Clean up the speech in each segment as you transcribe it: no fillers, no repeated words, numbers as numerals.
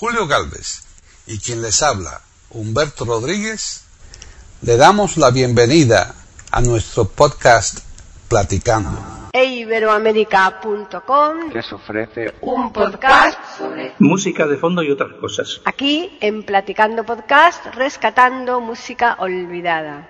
Julio Gálvez y quien les habla, Humberto Rodríguez, le damos la bienvenida a nuestro podcast Platicando. Iberoamerica.com les ofrece un podcast sobre música de fondo y otras cosas. Aquí en Platicando Podcast, rescatando música olvidada.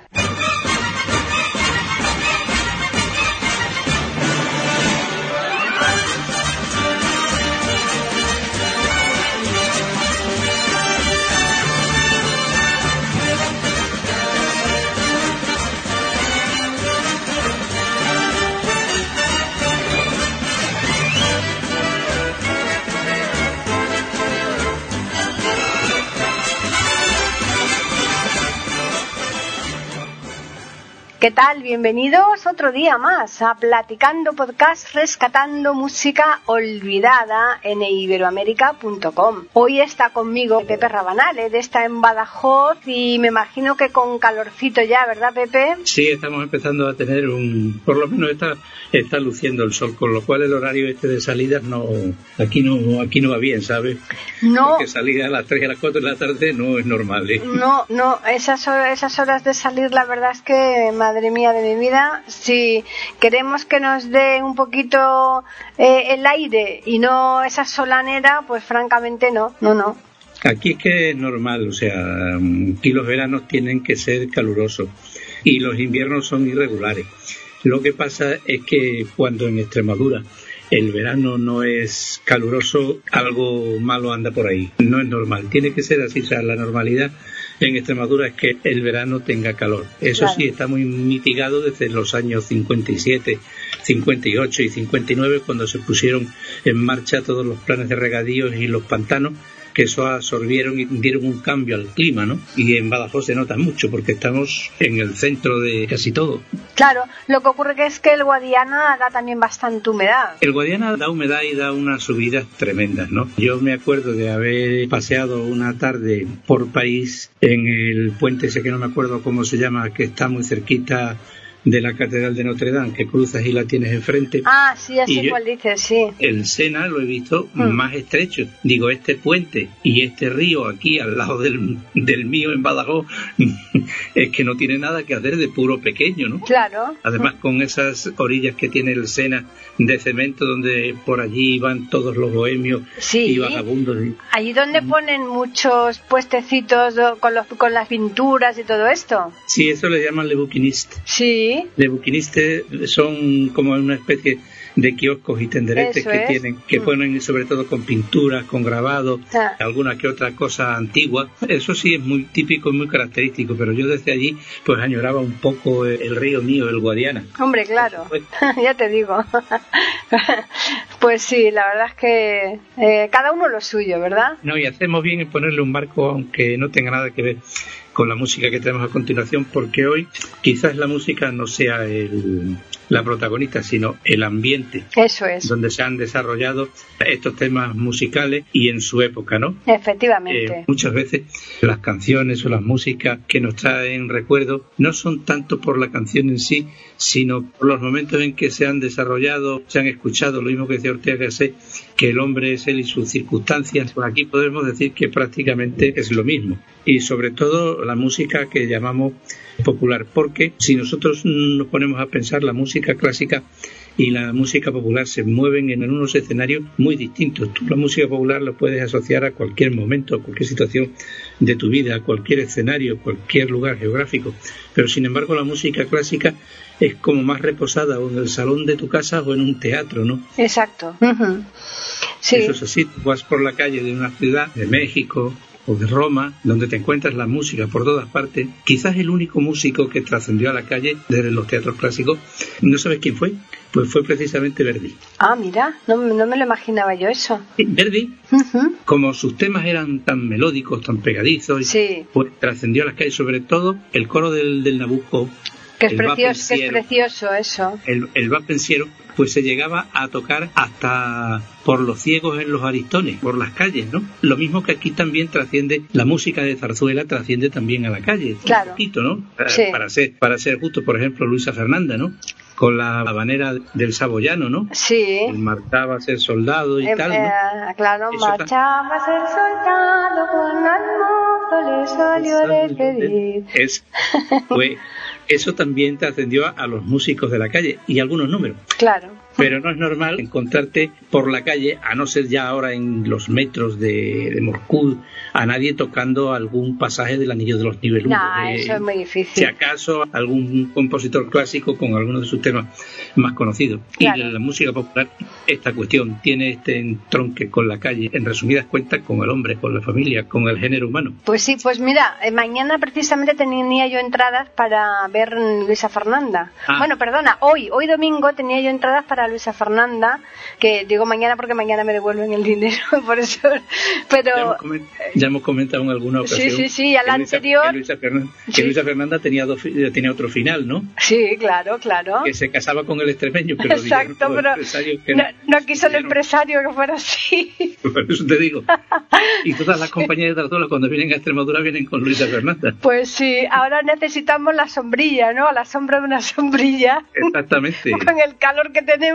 ¿Qué tal? Bienvenidos otro día más a Platicando Podcast, rescatando música olvidada en iberoamerica.com. Hoy está conmigo Pepe Rabanal, está en Badajoz y me imagino que con calorcito ya, ¿verdad, Pepe? Sí, estamos empezando a tener por lo menos está luciendo el sol, con lo cual el horario de salidas aquí no va bien, ¿sabes? No. Porque salir a las 3 y a las 4 de la tarde no es normal, ¿eh? No, esas horas de salir, la verdad es que, madre mía de mi vida, si queremos que nos dé un poquito el aire y no esa solanera, pues francamente no. Aquí es que es normal, o sea, aquí los veranos tienen que ser calurosos y los inviernos son irregulares. Lo que pasa es que cuando en Extremadura el verano no es caluroso, algo malo anda por ahí. No es normal, tiene que ser así. O sea, la normalidad en Extremadura es que el verano tenga calor. Eso claro. Sí, está muy mitigado desde los años 57, 58 y 59, cuando se pusieron en marcha todos los planes de regadíos y los pantanos, que eso absorbieron y dieron un cambio al clima, ¿no? Y en Badajoz se nota mucho porque estamos en el centro de casi todo. Claro, lo que ocurre que es que el Guadiana da también bastante humedad. El Guadiana da humedad y da unas subidas tremendas, ¿no? Yo me acuerdo de haber paseado una tarde por París en el puente ese que no me acuerdo cómo se llama, que está muy cerquita de la Catedral de Notre Dame, que cruzas y la tienes enfrente. Ah, sí, ya sé cuál dices, sí. El Sena lo he visto más estrecho. Digo, este puente y este río aquí al lado del mío en Badajoz es que no tiene nada que hacer, de puro pequeño, ¿no? Claro. Además, con esas orillas que tiene el Sena de cemento, donde por allí van todos los bohemios y vagabundos. Allí donde ponen muchos puestecitos con las pinturas y todo esto. Sí, eso le llaman Le Bouquiniste. Sí. De Bouquiniste son como una especie de kioscos y tenderetes que ponen sobre todo con pinturas, con grabados, alguna que otra cosa antigua. Eso sí es muy típico y muy característico, pero yo desde allí pues añoraba un poco el río mío, el Guadiana. Hombre, claro, ya te digo. Pues sí, la verdad es que cada uno lo suyo, ¿verdad? No, y hacemos bien en ponerle un marco, aunque no tenga nada que ver con la música que tenemos a continuación, porque hoy quizás la música no sea la protagonista, sino el ambiente. Eso es. Donde se han desarrollado estos temas musicales y en su época, ¿no? Efectivamente. Muchas veces las canciones o las músicas que nos traen recuerdos no son tanto por la canción en sí, sino por los momentos en que se han desarrollado, se han escuchado, lo mismo que decía Ortega Gasset, que el hombre es él y sus circunstancias. Pues aquí podemos decir que prácticamente es lo mismo. Y sobre todo la música que llamamos popular, porque si nosotros nos ponemos a pensar, la música clásica y la música popular se mueven en unos escenarios muy distintos. Tú la música popular la puedes asociar a cualquier momento, a cualquier situación de tu vida, a cualquier escenario, cualquier lugar geográfico, pero sin embargo la música clásica es como más reposada, o en el salón de tu casa o en un teatro, ¿no? Exacto. Uh-huh. Sí. Eso es así. Tú vas por la calle de una ciudad, de México o de Roma, donde te encuentras la música por todas partes. Quizás el único músico que trascendió a la calle desde los teatros clásicos, ¿no sabes quién fue? Pues fue precisamente Verdi. Ah, mira, no me lo imaginaba yo eso. Verdi, como sus temas eran tan melódicos, tan pegadizos, pues trascendió a las calles, sobre todo el coro del Nabucco. Que es precioso eso. El va pensiero, pues se llegaba a tocar hasta por los ciegos en los Aristones, por las calles, ¿no? Lo mismo que aquí también trasciende, la música de zarzuela trasciende también a la calle. Claro. Un poquito, ¿no? Sí. Para ser justo, por ejemplo, Luisa Fernanda, ¿no? con la habanera del saboyano, ¿no? Sí. El marchaba a ser soldado y tal, ¿no? Claro, marchaba a ser soldado, con al mozo le salió de pedir. Pues eso también trascendió a los músicos de la calle y algunos números. Claro. Pero no es normal encontrarte por la calle, a no ser ya ahora en los metros de Moscú, a nadie tocando algún pasaje del Anillo de los Nibelungos. No, eso es muy difícil. Si acaso algún compositor clásico con algunos de sus temas más conocidos. Claro. Y de la música popular, esta cuestión tiene este entronque con la calle, en resumidas cuentas, con el hombre, con la familia, con el género humano. Pues sí, pues mira, mañana precisamente tenía yo entradas para ver Luisa Fernanda. Bueno, perdona, hoy domingo tenía yo entradas para Luisa Fernanda, que digo mañana porque mañana me devuelven el dinero, por eso, pero... Ya hemos comentado en alguna ocasión. Sí, a la anterior... Que Luisa Fernanda tenía otro final, ¿no? Sí, claro. Que se casaba con el extremeño, pero... Exacto, pero no quiso el empresario que fuera así. Por eso te digo. Y todas las compañías de tractores cuando vienen a Extremadura vienen con Luisa Fernanda. Pues sí, ahora necesitamos la sombrilla, ¿no? La sombra de una sombrilla. Exactamente. Con el calor que tenemos.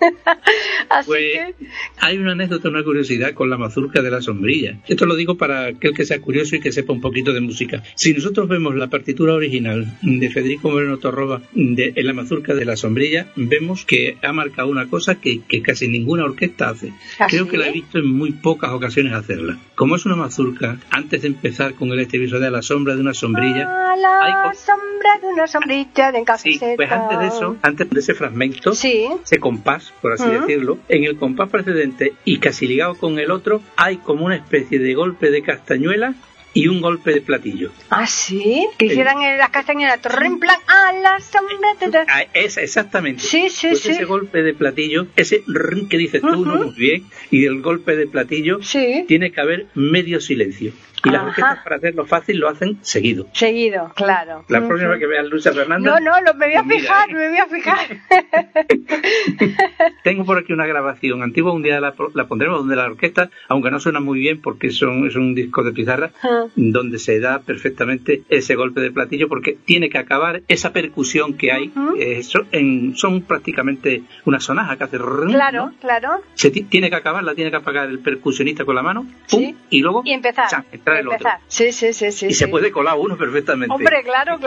Así pues que... hay una anécdota, una curiosidad con la mazurca de la sombrilla. Esto lo digo para aquel que sea curioso y que sepa un poquito de música. Si nosotros vemos la partitura original de Federico Moreno Torroba en la mazurca de la sombrilla, vemos que ha marcado una cosa que casi ninguna orquesta hace. Creo que la he visto en muy pocas ocasiones hacerla. Como es una mazurca, antes de empezar con el estribillo de la sombra de una sombrilla, sombra de una sombrilla de cafeceta. Sí, pues antes de eso, antes de ese fragmento, ese compás, por así decirlo, en el compás precedente y casi ligado con el otro, hay como una especie de golpe de castañuela y un golpe de platillo. ¿Ah, sí? Que hicieran las castañuelas, en plan, a la sombra de... Exactamente. Sí. Ese golpe de platillo, ese que dices tú, no muy bien, y el golpe de platillo, tiene que haber medio silencio. Y las orquestas, para hacerlo fácil, lo hacen seguido. Seguido, claro. La próxima vez que veas Luisa Fernanda... No, me voy a fijar. Tengo por aquí una grabación antigua, un día la pondremos, donde la orquesta, aunque no suena muy bien porque es un disco de pizarra, donde se da perfectamente ese golpe de platillo, porque tiene que acabar esa percusión que hay. Son prácticamente una sonaja que hace... Claro. Tiene que acabarla, tiene que apagar el percusionista con la mano, pum, y luego... Y empezar. El otro. Sí. Y se puede colar uno perfectamente. Hombre, claro.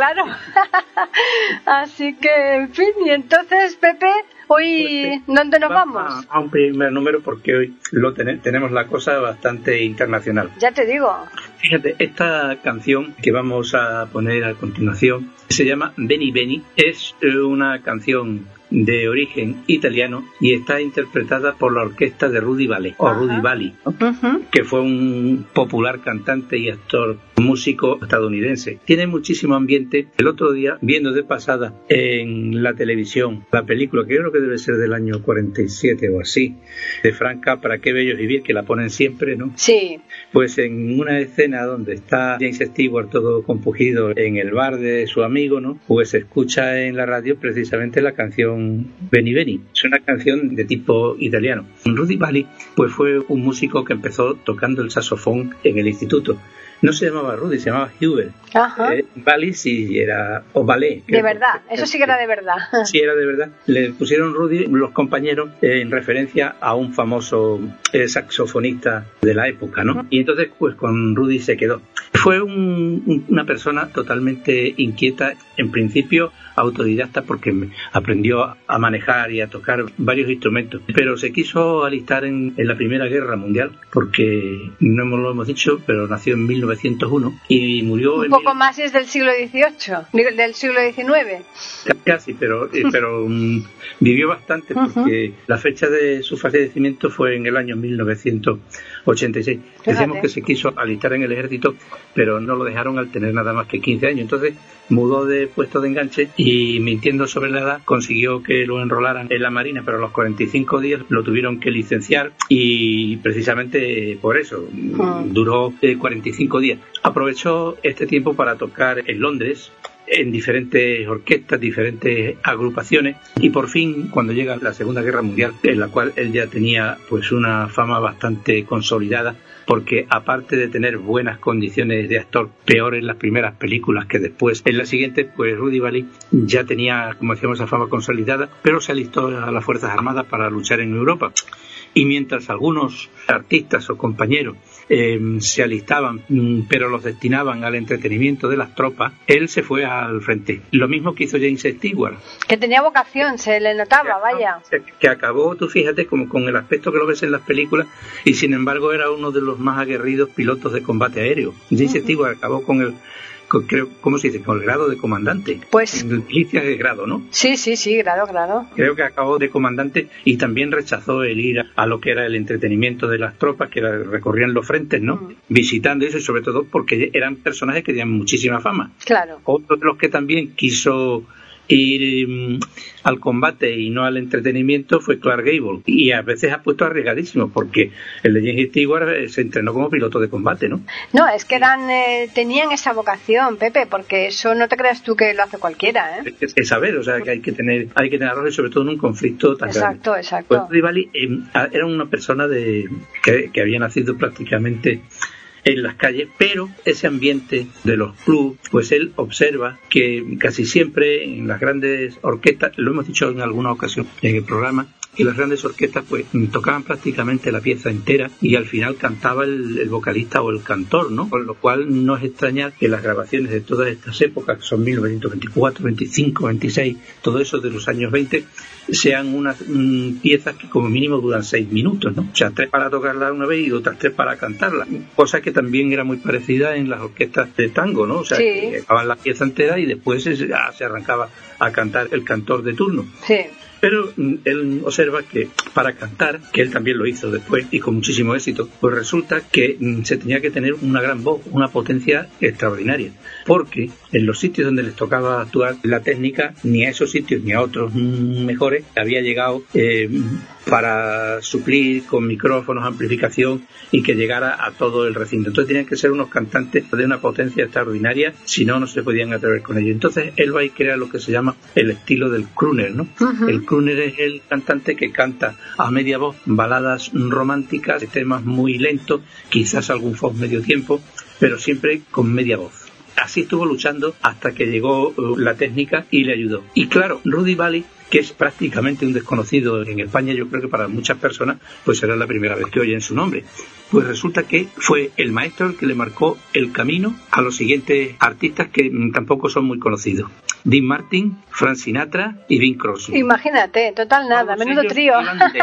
Así que, en fin, y entonces, Pepe, hoy, ¿dónde nos vamos? A un primer número, porque hoy tenemos la cosa bastante internacional. Ya te digo. Fíjate, esta canción que vamos a poner a continuación se llama Beni Beni. Es una canción de origen italiano y está interpretada por la orquesta de Rudy Vallee, o Rudy Vallee, ¿no? Que fue un popular cantante y actor, músico estadounidense. Tiene muchísimo ambiente. El otro día, viendo de pasada en la televisión la película, que yo creo que debe ser del año 47 o así, de Frank Capra, Qué bello es vivir, que la ponen siempre, ¿no? Sí. Pues en una escena donde está James Stewart todo compungido en el bar de su amigo, ¿no? Pues se escucha en la radio precisamente la canción Beni Beni. Es una canción de tipo italiano. Rudy Vallee pues fue un músico que empezó tocando el saxofón en el instituto. No se llamaba Rudy, se llamaba Hubert. Vallee sí era, o Ballet. De verdad, eso sí que era de verdad. Sí, era de verdad. Le pusieron Rudy los compañeros en referencia a un famoso saxofonista de la época, ¿no? Y entonces pues con Rudy se quedó. Fue una persona totalmente inquieta, en principio autodidacta, porque aprendió a manejar y a tocar varios instrumentos, pero se quiso alistar en la Primera Guerra Mundial, porque no lo hemos dicho, pero nació en 1901 y murió un poco más es del siglo XVIII, del siglo XIX. Casi, pero vivió bastante, porque la fecha de su fallecimiento fue en el año 1986. Decíamos que se quiso alistar en el ejército, pero no lo dejaron al tener nada más que 15 años. Entonces mudó de puesto de enganche y, mintiendo sobre la edad, consiguió que lo enrolaran en la Marina, pero a los 45 días lo tuvieron que licenciar, y precisamente por eso duró 45 días. Aprovechó este tiempo para tocar en Londres, en diferentes orquestas, diferentes agrupaciones, y por fin, cuando llega la Segunda Guerra Mundial, en la cual él ya tenía pues una fama bastante consolidada, porque aparte de tener buenas condiciones de actor, peor en las primeras películas que después en las siguientes, pues Rudy Vallee ya tenía, como decíamos, esa fama consolidada, pero se alistó a las Fuerzas Armadas para luchar en Europa. Y mientras algunos artistas o compañeros se alistaban, pero los destinaban al entretenimiento de las tropas, él se fue al frente. Lo mismo que hizo James Stewart. Que tenía vocación, se le notaba, vaya. Que acabó, tú fíjate, como con el aspecto que lo ves en las películas, y sin embargo era uno de los más aguerridos pilotos de combate aéreo. James Stewart acabó con el... ¿Cómo se dice? Con el grado de comandante. Pues... Milicia de grado, ¿no? Sí, grado. Creo que acabó de comandante y también rechazó el ir a lo que era el entretenimiento de las tropas que recorrían los frentes, ¿no? Visitando eso, y sobre todo porque eran personajes que tenían muchísima fama. Claro. Otro de los que también quiso ir al combate y no al entretenimiento fue Clark Gable, y a veces ha puesto arriesgadísimo, porque el de James Stewart se entrenó como piloto de combate, ¿no? No, es que tenían esa vocación, Pepe, porque eso no te creas tú que lo hace cualquiera, ¿eh? Es saber, o sea, que hay que tener arrojo, sobre todo en un conflicto tan grande. Exacto. Pues Rudy Vallee era una persona que había nacido prácticamente en las calles, pero ese ambiente de los clubs, pues él observa que casi siempre en las grandes orquestas, lo hemos dicho en alguna ocasión en el programa, que las grandes orquestas pues tocaban prácticamente la pieza entera y al final cantaba el vocalista o el cantor, ¿no? Con lo cual no es extrañar que las grabaciones de todas estas épocas, que son 1924, 25, 26, todo eso de los años 20, sean unas piezas que como mínimo duran 6 minutos, ¿no? O sea, 3 para tocarla una vez y otras 3 para cantarla, cosa que también era muy parecida en las orquestas de tango, ¿no? O sea, que acababan la pieza entera y después se arrancaba a cantar el cantor de turno. Sí. Pero él observa que para cantar, que él también lo hizo después y con muchísimo éxito, pues resulta que se tenía que tener una gran voz, una potencia extraordinaria, porque en los sitios donde les tocaba actuar, la técnica ni a esos sitios ni a otros mejores había llegado para suplir con micrófonos, amplificación y que llegara a todo el recinto. Entonces tenían que ser unos cantantes de una potencia extraordinaria, si no, no se podían atrever con ello. Entonces él va y crea lo que se llama el estilo del crooner, ¿no? El crooner es el cantante que canta a media voz baladas románticas, temas muy lentos, quizás algún folk medio tiempo, pero siempre con media voz. Así estuvo luchando hasta que llegó la técnica y le ayudó. Y claro, Rudy Vallee, que es prácticamente un desconocido en España, yo creo que para muchas personas pues será la primera vez que oyen su nombre, pues resulta que fue el maestro el que le marcó el camino a los siguientes artistas que tampoco son muy conocidos: Dean Martin, Frank Sinatra y Bing Crosby. Imagínate, total nada, menudo trío.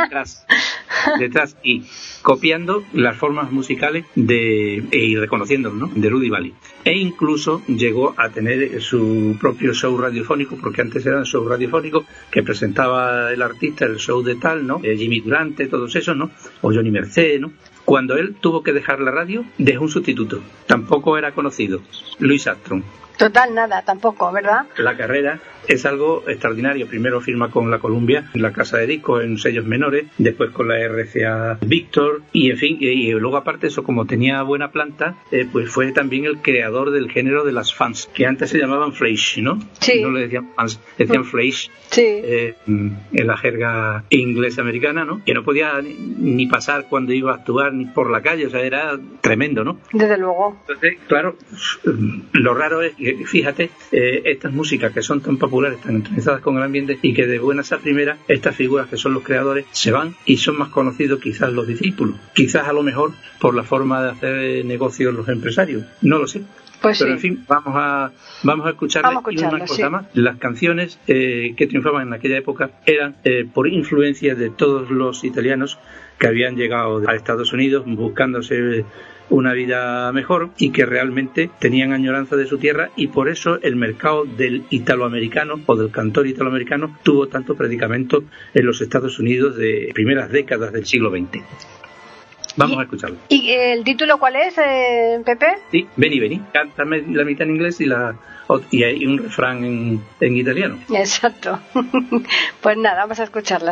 Detrás y copiando las formas musicales y reconociéndolo, ¿no?, de Rudy Vallee. E incluso llegó a tener su propio show radiofónico, porque antes eran shows radiofónicos que presentaba el artista, el show de tal, ¿no? Jimmy Durante, todos esos, ¿no? O Johnny Merced, ¿no? Cuando él tuvo que dejar la radio, dejó un sustituto. Tampoco era conocido, Louis Armstrong. Total nada, tampoco, ¿verdad? La carrera es algo extraordinario. Primero firma con la Columbia, en la casa de discos, en sellos menores, después con la RCA Victor, y en fin, y luego aparte de eso, como tenía buena planta, pues fue también el creador del género de las fans, que antes se llamaban flash, ¿no? Sí. No le decían fans, decían flash. Sí. En la jerga inglesa americana, ¿no? Que no podía ni pasar cuando iba a actuar ni por la calle, o sea, era tremendo, ¿no? Desde luego. Entonces, claro, lo raro es que, fíjate, estas músicas que son tan populares, tan entronizadas con el ambiente, y que de buenas a primeras estas figuras que son los creadores se van y son más conocidos quizás los discípulos, quizás a lo mejor por la forma de hacer negocios los empresarios, no lo sé. Pues pero sí. En fin, vamos a escucharle. Y una cosa sí. más, las canciones que triunfaban en aquella época eran por influencia de todos los italianos que habían llegado a Estados Unidos buscándose una vida mejor y que realmente tenían añoranza de su tierra, y por eso el mercado del italoamericano o del cantor italoamericano tuvo tanto predicamento en los Estados Unidos de primeras décadas del siglo XX. Vamos a escucharlo. ¿Y el título cuál es, Pepe? Sí, Vení. Cántame la mitad en inglés y hay un refrán en italiano. Exacto. Pues nada, vamos a escucharla.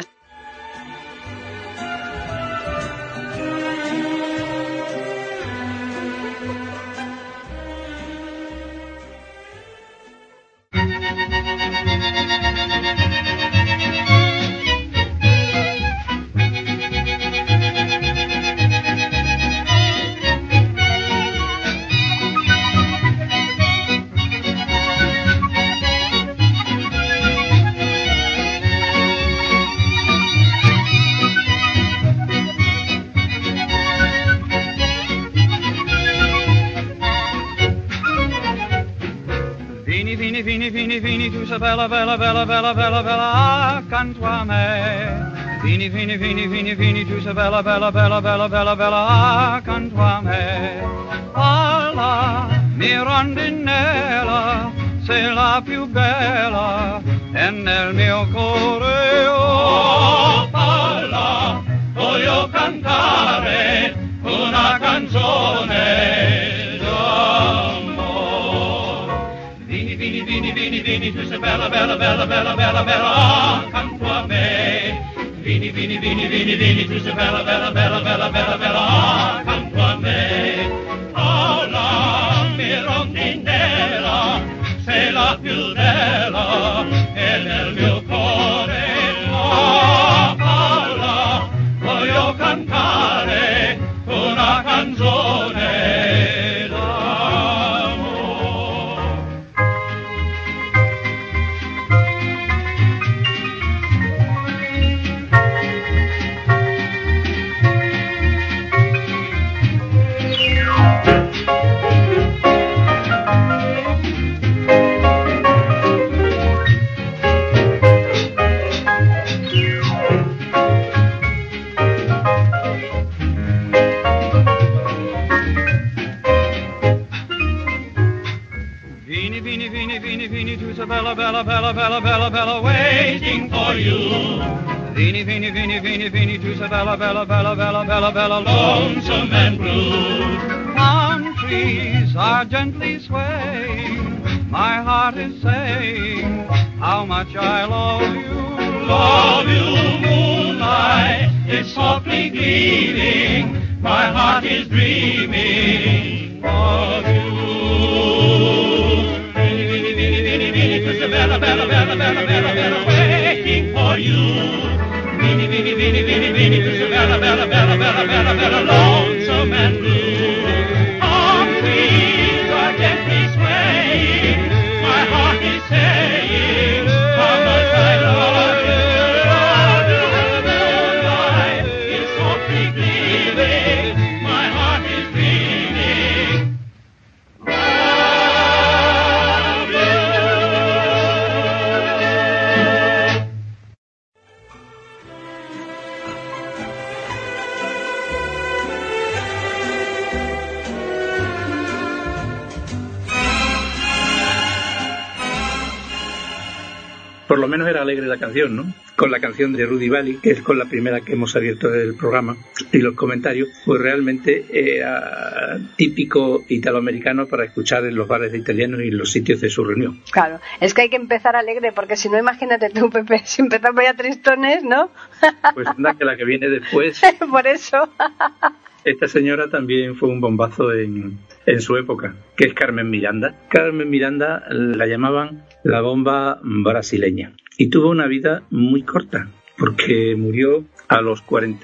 vini, vini, vini, tu sei bella, bella, bella, bella, bella, bella accanto a me. Vini, vini, vini, vini, vini, tu sei bella, bella, bella, bella, bella, bella accanto a me. Alla mia rondinella, sei la più bella, e nel mio cuore, oh, alla, voglio cantare una canzone d'amore. Vini, vini, vini, vini, vini, tu sei bella, bella, bella, bella, bella, bella accanto a me. Vini, vini, vini, vini, vini, tu sei bella, bella, bella, bella, bella, bella accanto a me. Oh, la mia rondinella, sei la più bella, e nel mio cuore, oh, parla, voglio cantare una canzone d'amore. Vini, vini, vini, vini, vini, tu sei bella, bella, bella, bella, bella, bella, waiting for you. Vini, vini, vini, vini, vini, tu sei bella, bella, bella, bella, bella, bella, lonesome and blue. Palm trees are gently swaying, my heart is saying how much I love you. Love you, moonlight, it's softly gleaming, my heart is dreaming of you. Bella, bella, bella, bella, bella, bella, waiting for you. Vini, vini, vini, vini, vini, bella, bella, bella, bella, bella, bella, lonesome and blue. Palm trees are gently swaying, my heart is saying how much I love you. Love you, moonlight, it's softly gleaming, my heart is dreaming. Por lo menos era alegre la canción, ¿no? Con la canción de Rudy Vallee, que es con la primera que hemos abierto el programa, y los comentarios, pues realmente era típico italoamericano para escuchar en los bares de italianos y en los sitios de su reunión. Claro, es que hay que empezar alegre, porque si no, imagínate tú, Pepe, si empezamos ya tristones, ¿no? Pues anda, que la que viene después... Por eso... Esta señora también fue un bombazo en su época, que es Carmen Miranda. Carmen Miranda la llamaban la bomba brasileña y tuvo una vida muy corta porque murió a los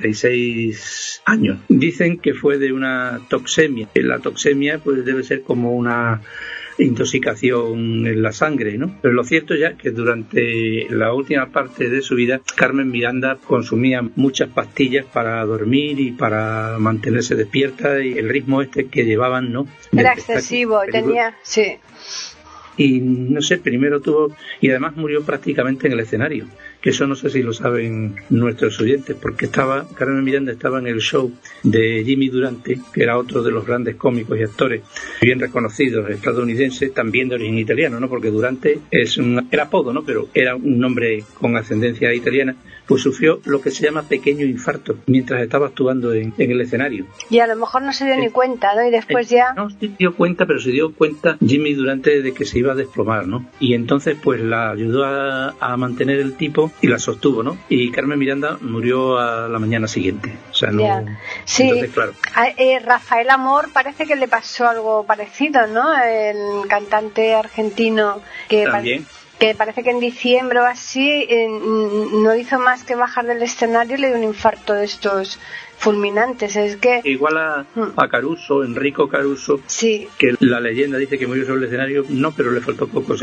46 años. Dicen que fue de una toxemia. La toxemia pues debe ser como una intoxicación en la sangre, ¿no? Pero lo cierto ya que durante la última parte de su vida Carmen Miranda consumía muchas pastillas para dormir y para mantenerse despierta, y el ritmo este que llevaban, ¿no? Era excesivo, tenía... Sí. Y no sé, primero tuvo, y además murió prácticamente en el escenario, que eso no sé si lo saben nuestros oyentes, porque Carmen Miranda estaba en el show de Jimmy Durante, que era otro de los grandes cómicos y actores bien reconocidos estadounidenses, también de origen italiano, ¿no? Porque Durante era apodo, ¿no? Pero era un nombre con ascendencia italiana. Pues sufrió lo que se llama pequeño infarto mientras estaba actuando en el escenario. Y a lo mejor no se dio ni cuenta, ¿no? Y después ya... No se dio cuenta, pero se dio cuenta Jimmy Durante de que se iba a desplomar, ¿no? Y entonces pues la ayudó a mantener el tipo y la sostuvo, ¿no? Y Carmen Miranda murió a la mañana siguiente. O sea, no... Ya. Sí. Entonces, claro. Rafael Amor parece que le pasó algo parecido, ¿no? El cantante argentino que... También. Que parece que en diciembre o así no hizo más que bajar del escenario y le dio un infarto de estos fulminantes, es que... Igual a Caruso, Enrico Caruso, sí, que la leyenda dice que murió sobre el escenario, no, pero le faltó poco.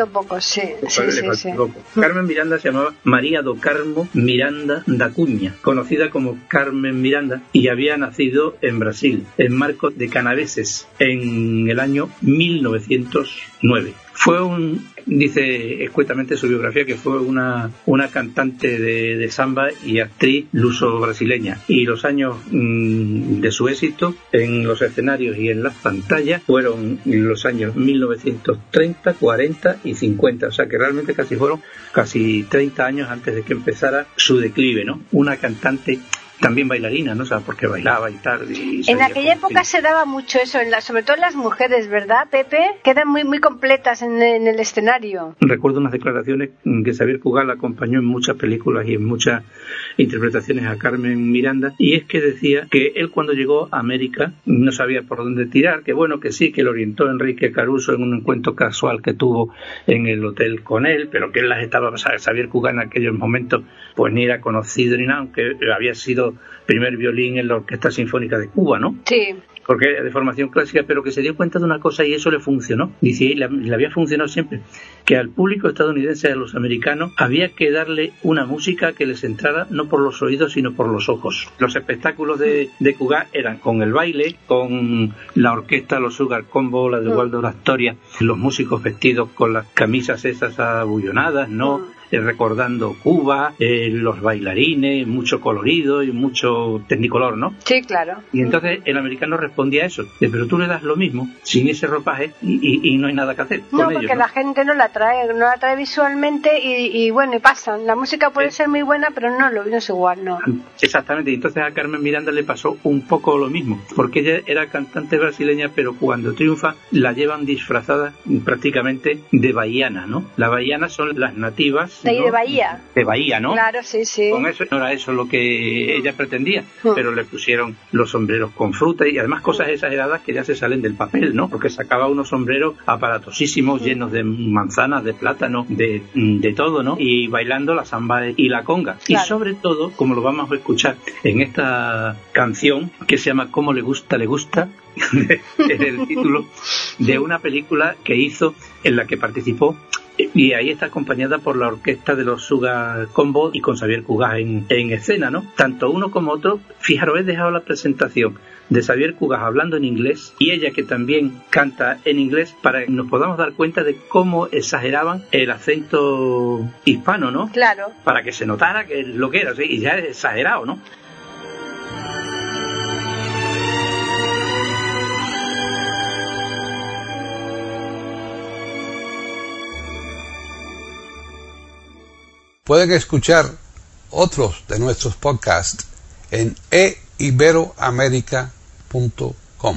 Poco. Carmen Miranda se llamaba María do Carmo Miranda da Cunha, conocida como Carmen Miranda, y había nacido en Brasil, en Marcos de Canaveses, en el año 1909. Dice escuetamente su biografía, que fue una cantante de samba y actriz luso-brasileña, y los años de su éxito en los escenarios y en las pantallas fueron los años 1930, 40 y 50, o sea que realmente fueron casi 30 años antes de que empezara su declive, ¿no? Una cantante también bailarina, ¿no? O sea, porque bailaba y tal. En aquella época se daba mucho eso, sobre todo en las mujeres, ¿verdad, Pepe? Quedan muy, muy completas en el escenario. Recuerdo unas declaraciones que Xavier Cugat la acompañó en muchas películas y en muchas interpretaciones a Carmen Miranda, y es que decía que él cuando llegó a América no sabía por dónde tirar, que bueno, que sí, que lo orientó Enrique Caruso en un encuentro casual que tuvo en el hotel con él, pero que él las estaba, o sea, Xavier Cugat en aquellos momentos pues ni era conocido ni nada, aunque había sido primer violín en la Orquesta Sinfónica de Cuba, ¿no? Sí. Porque de formación clásica, pero que se dio cuenta de una cosa y eso le funcionó. Dice, y le había funcionado siempre, que al público estadounidense, a los americanos, había que darle una música que les entrara no por los oídos, sino por los ojos. Los espectáculos de Cugat eran con el baile, con la orquesta, los Sugar Combo, la de Waldorf Astoria, los músicos vestidos con las camisas esas abullonadas, ¿no? Recordando Cuba, los bailarines, mucho colorido y mucho tecnicolor, ¿no? Sí, claro. Y entonces el americano respondía a eso, pero tú le das lo mismo, sin ese ropaje, y no hay nada que hacer con ellos, porque la gente no la trae visualmente y bueno, y pasan. La música puede ser muy buena, pero no es igual, ¿no? Exactamente, y entonces a Carmen Miranda le pasó un poco lo mismo, porque ella era cantante brasileña, pero cuando triunfa la llevan disfrazada prácticamente de bahiana, ¿no? Las bahianas son las nativas de ahí, ¿no? De Bahía. De Bahía, ¿no? Claro, sí, sí. Con eso no era eso lo que ella pretendía, pero le pusieron los sombreros con fruta y además cosas exageradas que ya se salen del papel, ¿no? Porque sacaba unos sombreros aparatosísimos, llenos de manzanas, de plátano, de todo, ¿no? Y bailando la samba y la conga. Claro. Y sobre todo, como lo vamos a escuchar en esta canción que se llama Cómo le gusta, es el título de una película que hizo en la que participó, y ahí está acompañada por la orquesta de los Sugar Combo y con Xavier Cugat en escena, ¿no? Tanto uno como otro. Fijaros, he dejado la presentación de Xavier Cugat hablando en inglés y ella que también canta en inglés para que nos podamos dar cuenta de cómo exageraban el acento hispano, ¿no? Claro. Para que se notara que lo que era, ¿sí? Y ya es exagerado, ¿no? Pueden escuchar otros de nuestros podcasts en eiberoamerica.com.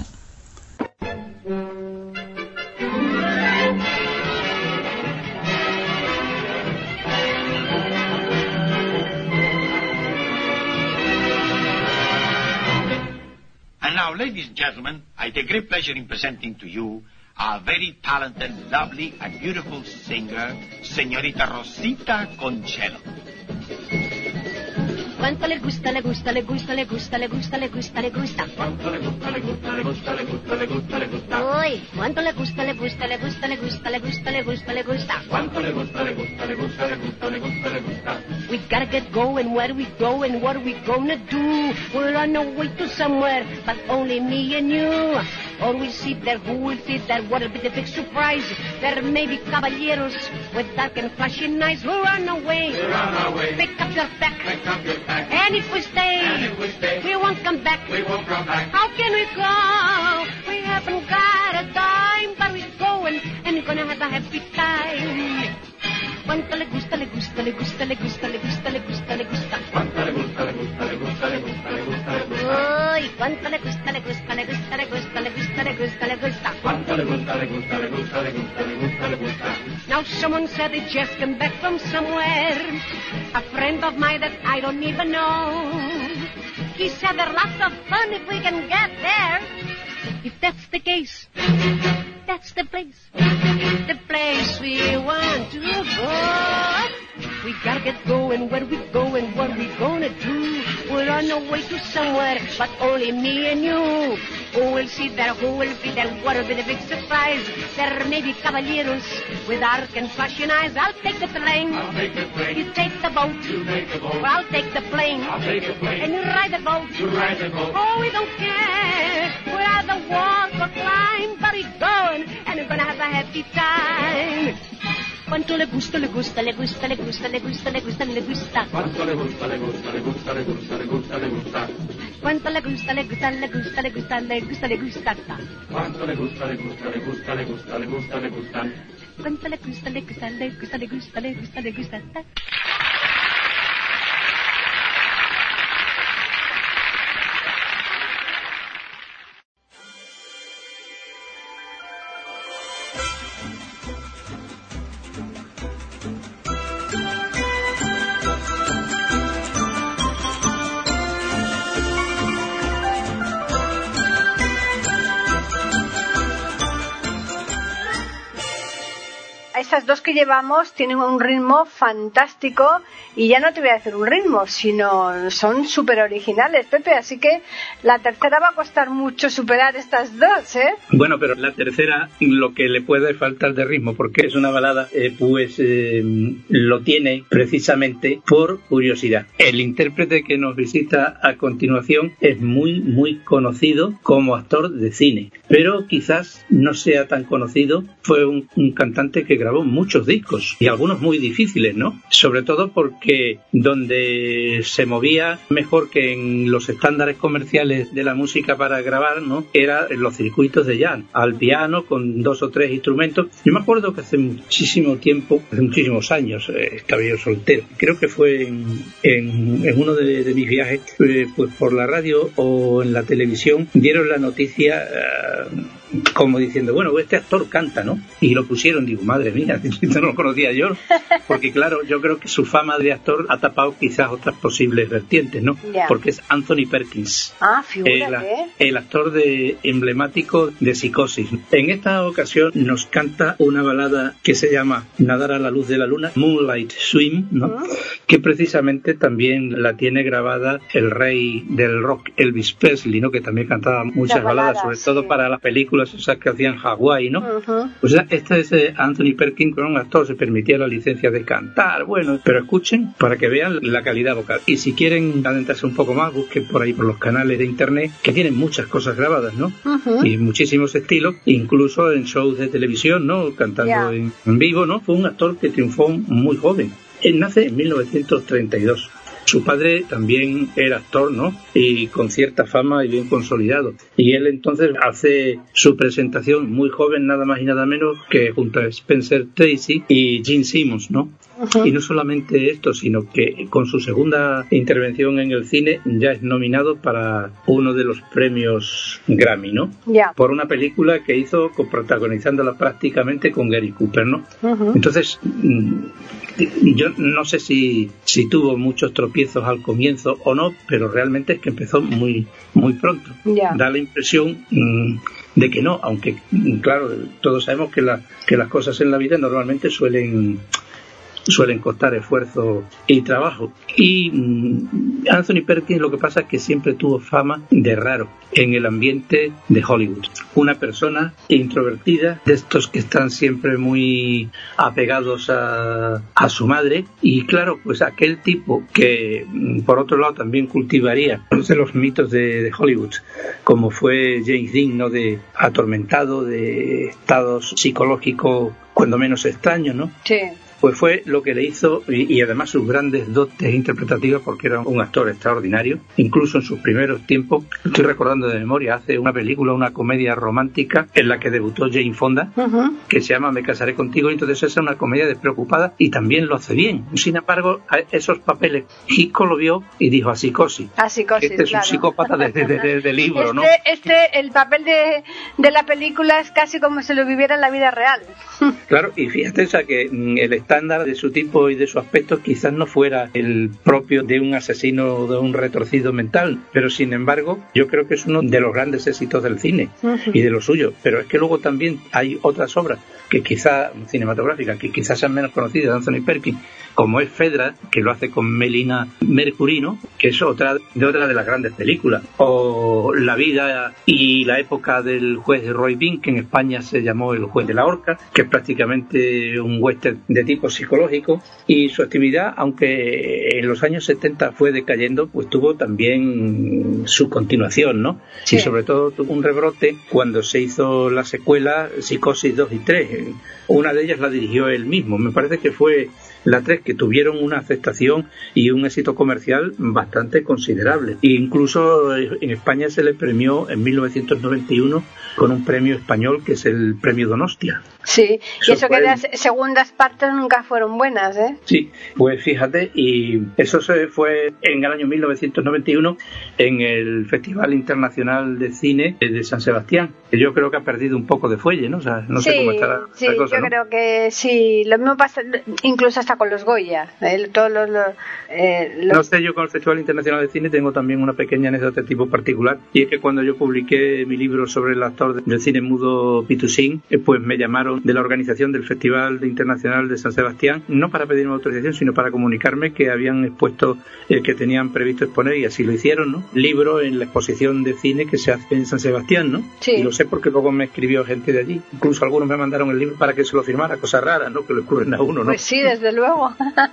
And now, ladies and gentlemen, I take great pleasure in presenting to you our very talented, lovely, and beautiful singer, Señorita Rosita Conchelo. Quanto le gusta, le gusta, le gusta, le gusta, le gusta, le gusta, le gusta. Quanto le gusta, le gusta, le gusta, le gusta, le gusta, le gusta. Uy, quanto le gusta, le gusta, le gusta, le gusta, le gusta, le gusta, le gusta. Quanto le gusta, le gusta, le gusta, le gusta, le gusta, le gusta. We gotta get going, where we go and what are we gonna do? We're on our way to somewhere, but only me and you. Always sit there, who will sit there, what'll be the big surprise? There may be caballeros with dark and flashing eyes. We're on our way, we're on our way. Pick up your pack, pick up your pack. And if we stay, we won't come back. We won't come back. How can we go? We haven't got a dime, but we're going and we're gonna have a happy time. Quanto le gusta, le gusta, le gusta, le gusta, le gusta, le gusta, le gusta. Quanto le gusta, le gusta, le gusta, le gusta, le gusta, le gusta. Uy, quanto le gusta, le gusta, le gusta, le gusta, le gusta, le gusta, le gusta. Quanto le gusta, le gusta, le gusta, le gusta, le gusta, le gusta. Now someone said they just came back from somewhere. A friend of mine that I don't even know. He said there's lots of fun if we can get there. If that's the case, that's the place we want to go. We gotta get going, where we going, what we gonna do? We're on our way to somewhere, but only me and you. Who will see there, who will be there, what will be the big surprise? There may be caballeros with arc and flashing eyes. I'll take the train. I'll take the train. You take the boat. You take the boat. Well, I'll take the plane. I'll take the plane. And you ride the boat. You ride the boat. Oh, we don't care. We're either walk or climb, but we're going, and we're gonna have a happy time. Quanto le gusta, le gusta, le gusta, le gusta, le gusta, le gusta, le gusta. Quanto le gusta, le gusta, le gusta, le gusta, le gusta, le gusta. Quanto le gusta, le gusta, le gusta, le gusta, le gusta, le gusta. Quanto le gusta, le gusta, le gusta, le gusta, le gusta, le gusta. Quanto le gusta, le gusta, le gusta, le gusta, le gusta, le gusta. Estas dos que llevamos tienen un ritmo fantástico y ya no te voy a decir un ritmo, sino son súper originales, Pepe, así que la tercera va a costar mucho superar estas dos, ¿eh? Bueno, pero la tercera lo que le puede faltar de ritmo, porque es una balada, lo tiene precisamente por curiosidad. El intérprete que nos visita a continuación es muy, muy conocido como actor de cine, pero quizás no sea tan conocido. Fue un cantante que grabó muchos discos y algunos muy difíciles, ¿no? Sobre todo porque donde se movía mejor que en los estándares comerciales de la música para grabar, ¿no? Era en los circuitos de jazz, al piano con 2 o 3 instrumentos. Yo me acuerdo que hace muchísimo tiempo, hace muchísimos años, estaba yo soltero. Creo que fue en uno de mis viajes, pues por la radio o en la televisión dieron la noticia como diciendo, bueno, este actor canta, ¿no? Y lo pusieron, digo, madre mía, no lo conocía yo, porque claro, yo creo que su fama de actor ha tapado quizás otras posibles vertientes, ¿no? Yeah. Porque es Anthony Perkins, figúrate. el actor emblemático de Psicosis. En esta ocasión nos canta una balada que se llama Nadar a la luz de la luna, Moonlight Swim, ¿no? Que precisamente también la tiene grabada el rey del rock, Elvis Presley, ¿no? Que también cantaba muchas baladas, sobre todo para las películas esas que hacían Hawái, ¿no? O sea, esta es Anthony Perkins, con un actor se permitía la licencia de cantar, bueno, pero escuchen para que vean la calidad vocal. Y si quieren adentrarse un poco más, busquen por ahí por los canales de internet, que tienen muchas cosas grabadas, ¿no? Y muchísimos estilos, incluso en shows de televisión, ¿no? Cantando en vivo, ¿no? Fue un actor que triunfó muy joven. Él nace en 1932. Su padre también era actor, ¿no? Y con cierta fama y bien consolidado. Y él entonces hace su presentación muy joven, nada más y nada menos que junto a Spencer Tracy y Gene Simmons, ¿no? Y no solamente esto, sino que con su segunda intervención en el cine ya es nominado para uno de los premios Grammy, ¿no? Por una película que hizo protagonizándola prácticamente con Gary Cooper, ¿no? Entonces, yo no sé si tuvo muchos tropiezos al comienzo o no, pero realmente es que empezó muy, muy pronto. Da la impresión de que no, aunque claro, todos sabemos que las cosas en la vida normalmente suelen costar esfuerzo y trabajo. Y Anthony Perkins, lo que pasa es que siempre tuvo fama de raro en el ambiente de Hollywood. Una persona introvertida, de estos que están siempre muy apegados a su madre, y claro, pues aquel tipo que por otro lado también cultivaría de los mitos de Hollywood, como fue James Dean, ¿no? De atormentado, de estados psicológicos cuando menos extraños, ¿no? Sí. Pues fue lo que le hizo, y además sus grandes dotes interpretativas, porque era un actor extraordinario. Incluso en sus primeros tiempos, estoy recordando de memoria, hace una película, una comedia romántica en la que debutó Jane Fonda, que se llama Me casaré contigo, y entonces esa es una comedia despreocupada y también lo hace bien. Sin embargo, a esos papeles Hitchcock lo vio y dijo a Psicosis. A Psicosis, este es un psicópata de libro, ¿no? El papel de la película es casi como si lo viviera en la vida real. Claro, y fíjate, o sea, que el estándar de su tipo y de su aspecto quizás no fuera el propio de un asesino o de un retorcido mental, pero sin embargo yo creo que es uno de los grandes éxitos del cine y de lo suyo. Pero es que luego también hay otras obras que quizás cinematográficas que quizás sean menos conocidas de Anthony Perkins, como es Fedra, que lo hace con Melina Mercury, ¿no? Que es otra de las grandes películas, o La vida y la época del juez Roy Bean, que en España se llamó El juez de la horca, que es prácticamente un western de tipo psicológico, y su actividad, aunque en los años 70 fue decayendo, pues tuvo también su continuación, ¿no? Sí. Y sobre todo tuvo un rebrote cuando se hizo la secuela Psicosis 2 y 3. Una de ellas la dirigió él mismo, me parece que fue la 3, que tuvieron una aceptación y un éxito comercial bastante considerable. E incluso en España se le premió en 1991 con un premio español que es el premio Donostia. Sí, y eso que las segundas partes nunca fueron buenas, ¿eh? Sí, pues fíjate, y eso se fue en el año 1991 en el Festival Internacional de Cine de San Sebastián, que yo creo que ha perdido un poco de fuelle, ¿no? O sea, no sé cómo estará la cosa, yo ¿no? Creo que sí, lo mismo pasa incluso hasta con los Goya, todos los... No sé, yo con el Festival Internacional de Cine tengo también una pequeña anécdota de tipo particular, y es que cuando yo publiqué mi libro sobre el actor del cine mudo Pitu Singh, pues me llamaron de la organización del Festival Internacional de San Sebastián, no para pedirme autorización, sino para comunicarme que habían expuesto, que tenían previsto exponer, y así lo hicieron, ¿no? Libro en la exposición de cine que se hace en San Sebastián, ¿no? Sí. Y lo sé porque luego me escribió gente de allí, incluso algunos me mandaron el libro para que se lo firmara, cosas raras, ¿no? Que le ocurren a uno, ¿no? Pues sí, desde luego.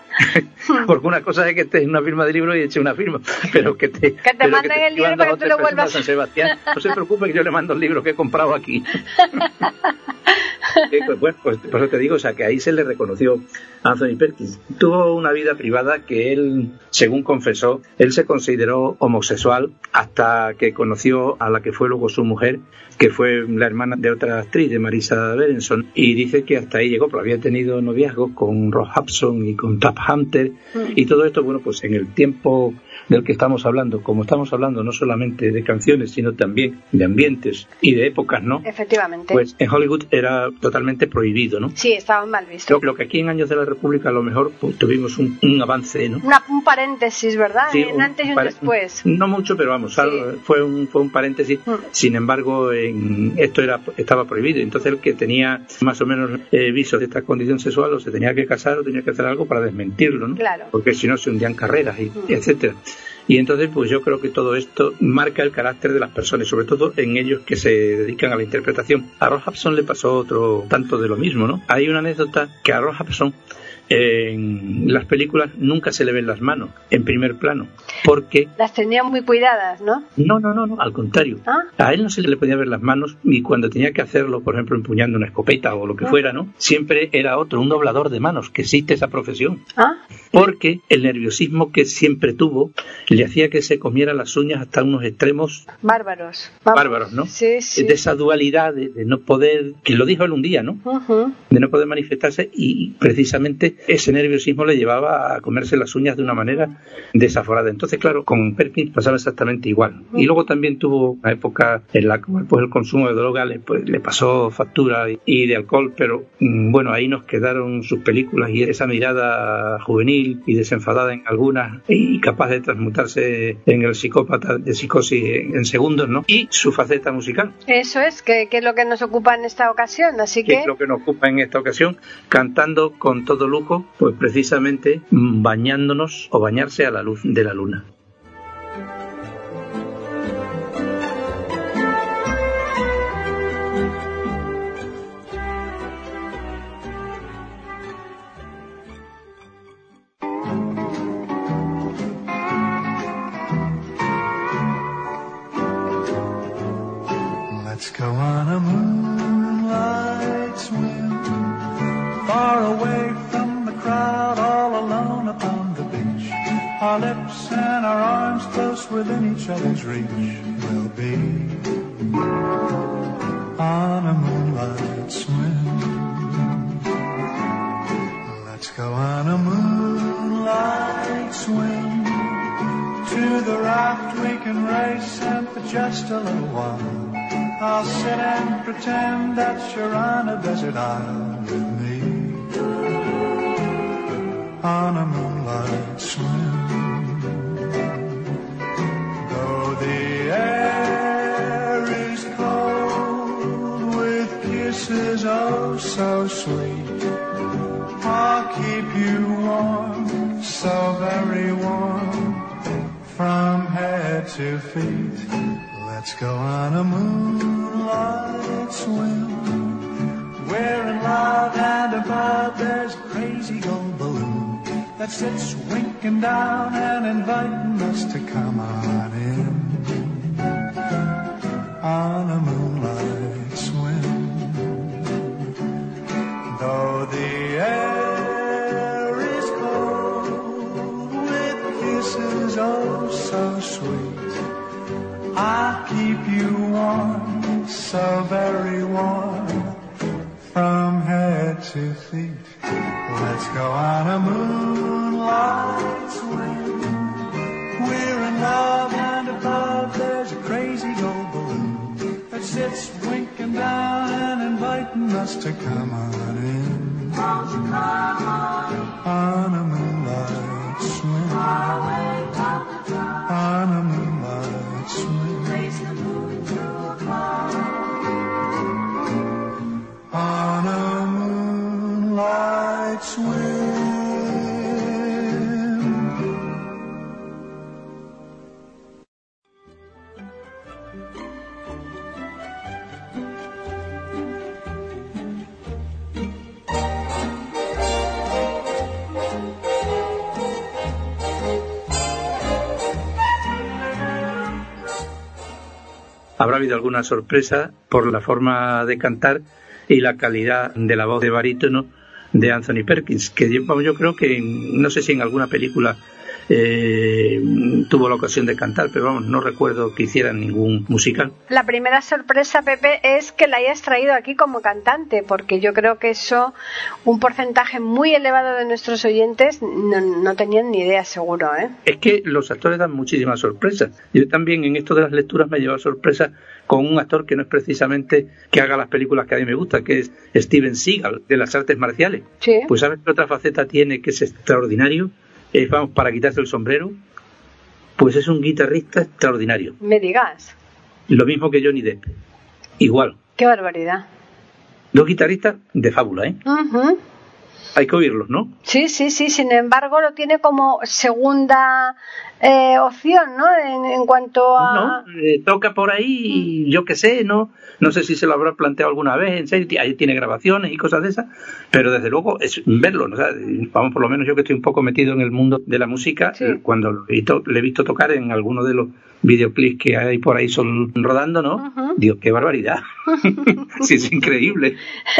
Porque una cosa es que estés en una firma de libro y eche una firma, pero que te manden el libro para que tú lo vuelvas a San Sebastián. No se preocupe, que yo le mando el libro que he comprado aquí. Pues por eso te digo, o sea, que ahí se le reconoció a Anthony Perkins. Tuvo una vida privada que él, según confesó, él se consideró homosexual hasta que conoció a la que fue luego su mujer, que fue la hermana de otra actriz, de Marisa Berenson, y dice que hasta ahí llegó, pero había tenido noviazgos con Ross Hudson y con Tab Hunter, y todo esto, bueno, pues en el tiempo del que estamos hablando, como estamos hablando no solamente de canciones, sino también de ambientes y de épocas, ¿no? Efectivamente. Pues en Hollywood era totalmente prohibido, ¿no? Sí, estaba mal visto. Lo que aquí en Años de la República a lo mejor pues, tuvimos un avance, ¿no? Un paréntesis, ¿verdad? Sí, un antes y un después. No mucho, pero vamos, sí. fue un paréntesis. Sin embargo, esto estaba prohibido. Entonces el que tenía más o menos visos de esta condición sexual o se tenía que casar o tenía que hacer algo para desmentirlo, ¿no? Claro. Porque si no se hundían carreras, y etcétera. Y entonces pues yo creo que todo esto marca el carácter de las personas, sobre todo en ellos que se dedican a la interpretación. A Ross Hudson le pasó otro tanto de lo mismo, ¿no? Hay una anécdota que a Ross Hudson en las películas nunca se le ven las manos en primer plano, porque las tenía muy cuidadas, ¿no? No, al contrario. A él no se le podía ver las manos, y cuando tenía que hacerlo, por ejemplo, empuñando una escopeta o lo que fuera, ¿no? Siempre era otro, un doblador de manos, que existe esa profesión. Porque el nerviosismo que siempre tuvo le hacía que se comiera las uñas hasta unos extremos bárbaros, ¿no? Sí. De esa dualidad de no poder, que lo dijo él un día, ¿no? De no poder manifestarse, y precisamente ese nerviosismo le llevaba a comerse las uñas de una manera desaforada. Entonces, claro, con Perkins pasaba exactamente igual. Y luego también tuvo una época en la cual pues, el consumo de droga le pasó factura y de alcohol, pero bueno, ahí nos quedaron sus películas y esa mirada juvenil y desenfadada en algunas y capaz de transmutarse en el psicópata de Psicosis en segundos, ¿no? Y su faceta musical. Eso es, que es lo que nos ocupa en esta ocasión, así que... Es lo que nos ocupa en esta ocasión, cantando con todo lujo, pues precisamente bañándonos o bañarse a la luz de la luna. Let's go on a moonlight swim, far away from the crowd, all alone upon the beach. Our lips and our arms close within each other's reach. We'll be on a moonlight swim. Let's go on a moonlight swim. To the raft we can race, and for just a little while I'll sit and pretend that you're on a desert island with me, on a moonlight swim. Though the air is cold with kisses oh so sweet, I'll keep you warm, so very warm, from head to feet. Let's go on a moonlight swim. We're in love and above there's a crazy gold balloon that sits winking down and inviting us to come on in, on a moonlight swim. Though the air is cold with kisses oh so sweet, I'll keep you warm, so very warm, from head to feet. Let's go on a moonlight swim. We're in love and above there's a crazy gold balloon that sits winking down and inviting us to come on in, on a moonlight swim, on a moonlight swim, on a moonlight swim. Habrá habido alguna sorpresa por la forma de cantar y la calidad de la voz de barítono de Anthony Perkins, que yo creo que no sé si en alguna película tuvo la ocasión de cantar, pero vamos, no recuerdo que hiciera ningún musical. La primera sorpresa, Pepe, es que la hayas traído aquí como cantante, porque yo creo que eso, un porcentaje muy elevado de nuestros oyentes no tenían ni idea, seguro, ¿eh? Es que los actores dan muchísimas sorpresas. Yo también en esto de las lecturas me he llevado sorpresa con un actor que no es precisamente que haga las películas que a mí me gusta, que es Steven Seagal, de las artes marciales. Sí. Pues ¿sabes qué otra faceta tiene que es extraordinario? Vamos, para quitarse el sombrero, pues es un guitarrista extraordinario. Me digas. Lo mismo que Johnny Depp. Igual. Qué barbaridad. Dos guitarristas de fábula, ¿eh? Uh-huh. Hay que oírlos, ¿no? Sí. Sin embargo, lo tiene como segunda opción, ¿no? En cuanto a... No, toca por ahí, yo qué sé, no sé si se lo habrá planteado alguna vez, en serio, ahí tiene grabaciones y cosas de esas, pero desde luego es verlo, ¿no? O sea, vamos, por lo menos yo que estoy un poco metido en el mundo de la música, sí. Cuando le he visto tocar en alguno de los videoclips que hay por ahí son rodando, ¿no? Uh-huh. Digo, qué barbaridad. Sí, es increíble.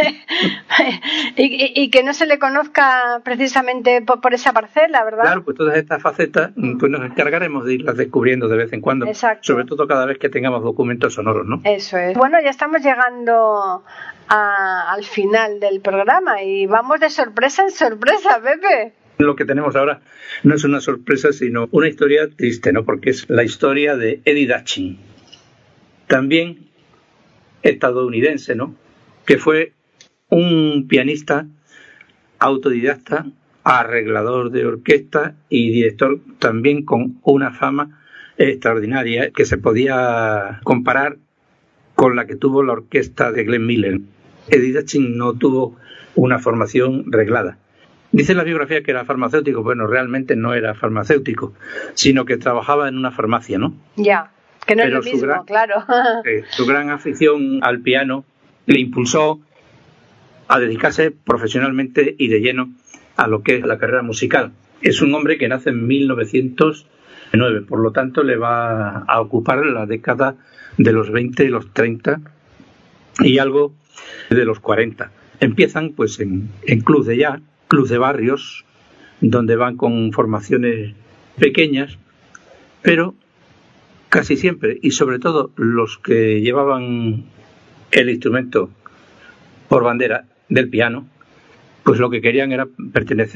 y que no se le conozca precisamente por esa parcela, ¿verdad? Claro, pues todas estas facetas pues nos encargaremos de irlas descubriendo de vez en cuando. Exacto. Sobre todo cada vez que tengamos documentos sonoros, ¿no? Eso es. Bueno, ya estamos llegando al final del programa y vamos de sorpresa en sorpresa, Pepe. Lo que tenemos ahora no es una sorpresa, sino una historia triste, ¿no? Porque es la historia de Eddie Dutchin, también estadounidense, ¿no? Que fue un pianista autodidacta, arreglador de orquesta y director también con una fama extraordinaria que se podía comparar con la que tuvo la orquesta de Glenn Miller. Eddie Dutchin no tuvo una formación reglada. Dice en la biografía que era farmacéutico. Bueno, realmente no era farmacéutico, sino que trabajaba en una farmacia, ¿no? Ya, que no es lo mismo, claro. Su gran afición al piano le impulsó a dedicarse profesionalmente y de lleno a lo que es la carrera musical. Es un hombre que nace en 1909, por lo tanto le va a ocupar la década de los 20, los 30 y algo de los 40. Empiezan pues en clubs de jazz, clubs de barrios, donde van con formaciones pequeñas, pero casi siempre, y sobre todo los que llevaban el instrumento por bandera del piano, pues lo que querían era pertenecer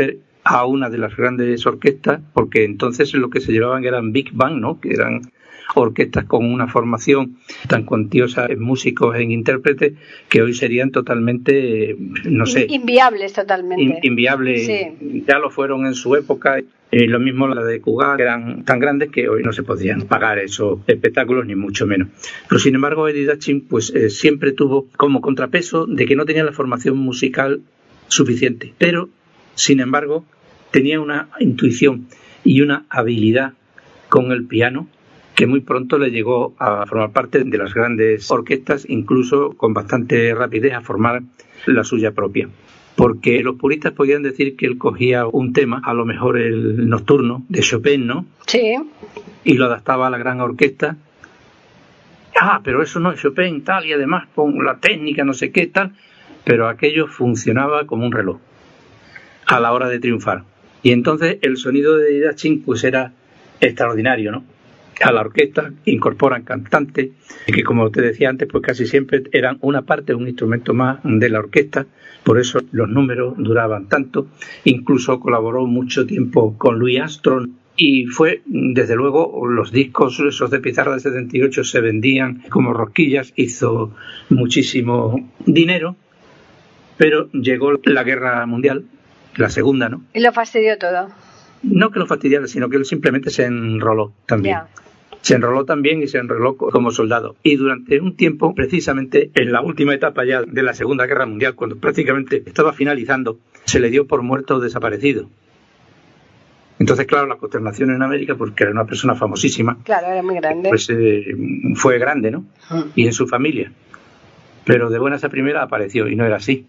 a una de las grandes orquestas, porque entonces lo que se llevaban eran big band, ¿no? Que eran orquestas con una formación tan cuantiosa en músicos, en intérpretes, que hoy serían totalmente, no sé... Inviables totalmente. Inviables, sí. Ya lo fueron en su época. Lo mismo la de Cugat, que eran tan grandes que hoy no se podían pagar esos espectáculos, ni mucho menos. Pero sin embargo, Eddie Dutchin pues siempre tuvo como contrapeso de que no tenía la formación musical suficiente, pero sin embargo tenía una intuición y una habilidad con el piano que muy pronto le llegó a formar parte de las grandes orquestas, incluso con bastante rapidez a formar la suya propia. Porque los puristas podían decir que él cogía un tema, a lo mejor el nocturno de Chopin, ¿no? Sí. Y lo adaptaba a la gran orquesta. Pero eso no es Chopin, tal, y además con la técnica, no sé qué, tal. Pero aquello funcionaba como un reloj a la hora de triunfar. Y entonces el sonido de Eddie Dutchin pues era extraordinario, ¿no? A la orquesta incorporan cantantes que, como te decía antes, pues casi siempre eran una parte, un instrumento más de la orquesta, por eso los números duraban tanto. Incluso colaboró mucho tiempo con Louis Armstrong y fue, desde luego, los discos esos de pizarra de 78 se vendían como rosquillas, hizo muchísimo dinero, pero llegó la Guerra Mundial, la segunda, ¿no? Y lo fastidió todo. No que lo fastidiara, sino que él simplemente se enroló también. Yeah. Se enroló también y se enroló como soldado. Y durante un tiempo, precisamente en la última etapa ya de la Segunda Guerra Mundial, cuando prácticamente estaba finalizando, se le dio por muerto o desaparecido. Entonces, claro, la consternación en América, porque era una persona famosísima. Claro, era muy grande. Pues fue grande, ¿no? Y en su familia. Pero de buenas a primeras apareció y no era así.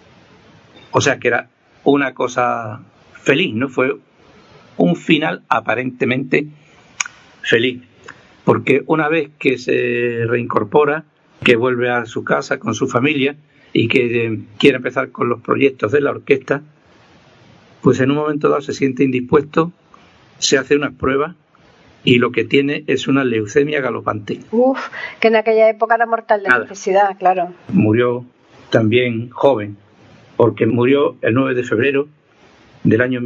O sea que era una cosa feliz, ¿no? Fue un final aparentemente feliz. Porque una vez que se reincorpora, que vuelve a su casa con su familia y que quiere empezar con los proyectos de la orquesta, pues en un momento dado se siente indispuesto, se hace unas pruebas y lo que tiene es una leucemia galopante. Que en aquella época era mortal de necesidad, claro. Murió también joven, porque murió el 9 de febrero del año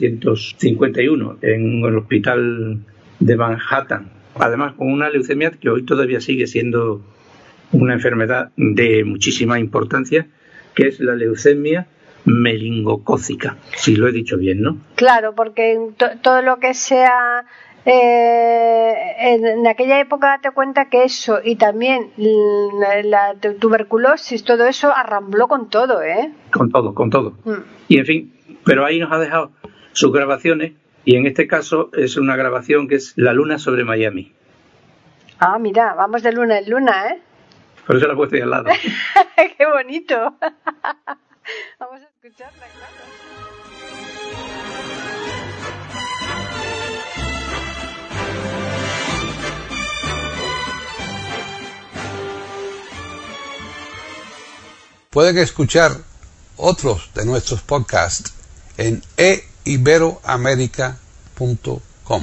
1951 en el hospital de Manhattan. Además, con una leucemia que hoy todavía sigue siendo una enfermedad de muchísima importancia, que es la leucemia melingocócica, si lo he dicho bien, ¿no? Claro, porque todo lo que sea... en aquella época date cuenta que eso y también la tuberculosis, todo eso arrambló con todo, ¿eh? Con todo. Y en fin, pero ahí nos ha dejado sus grabaciones. Y en este caso es una grabación que es La Luna sobre Miami. Mira, vamos de luna en luna, ¿eh? Por eso la he puesto ahí al lado. ¡Qué bonito! Vamos a escucharla, claro. Pueden escuchar otros de nuestros podcasts en iberoamerica.com.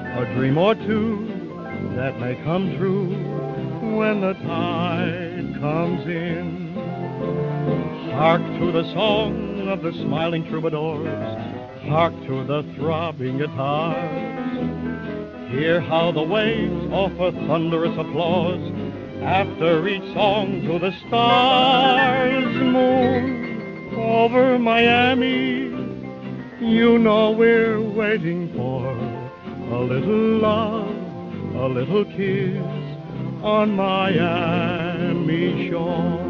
a dream or two that may come true when the tide comes in. Hark to the song of the smiling troubadours, hark to the throbbing guitars. Hear how the waves offer thunderous applause after each song to the stars. Moon over Miami, you know we're waiting for a little love, a little kiss on Miami shore.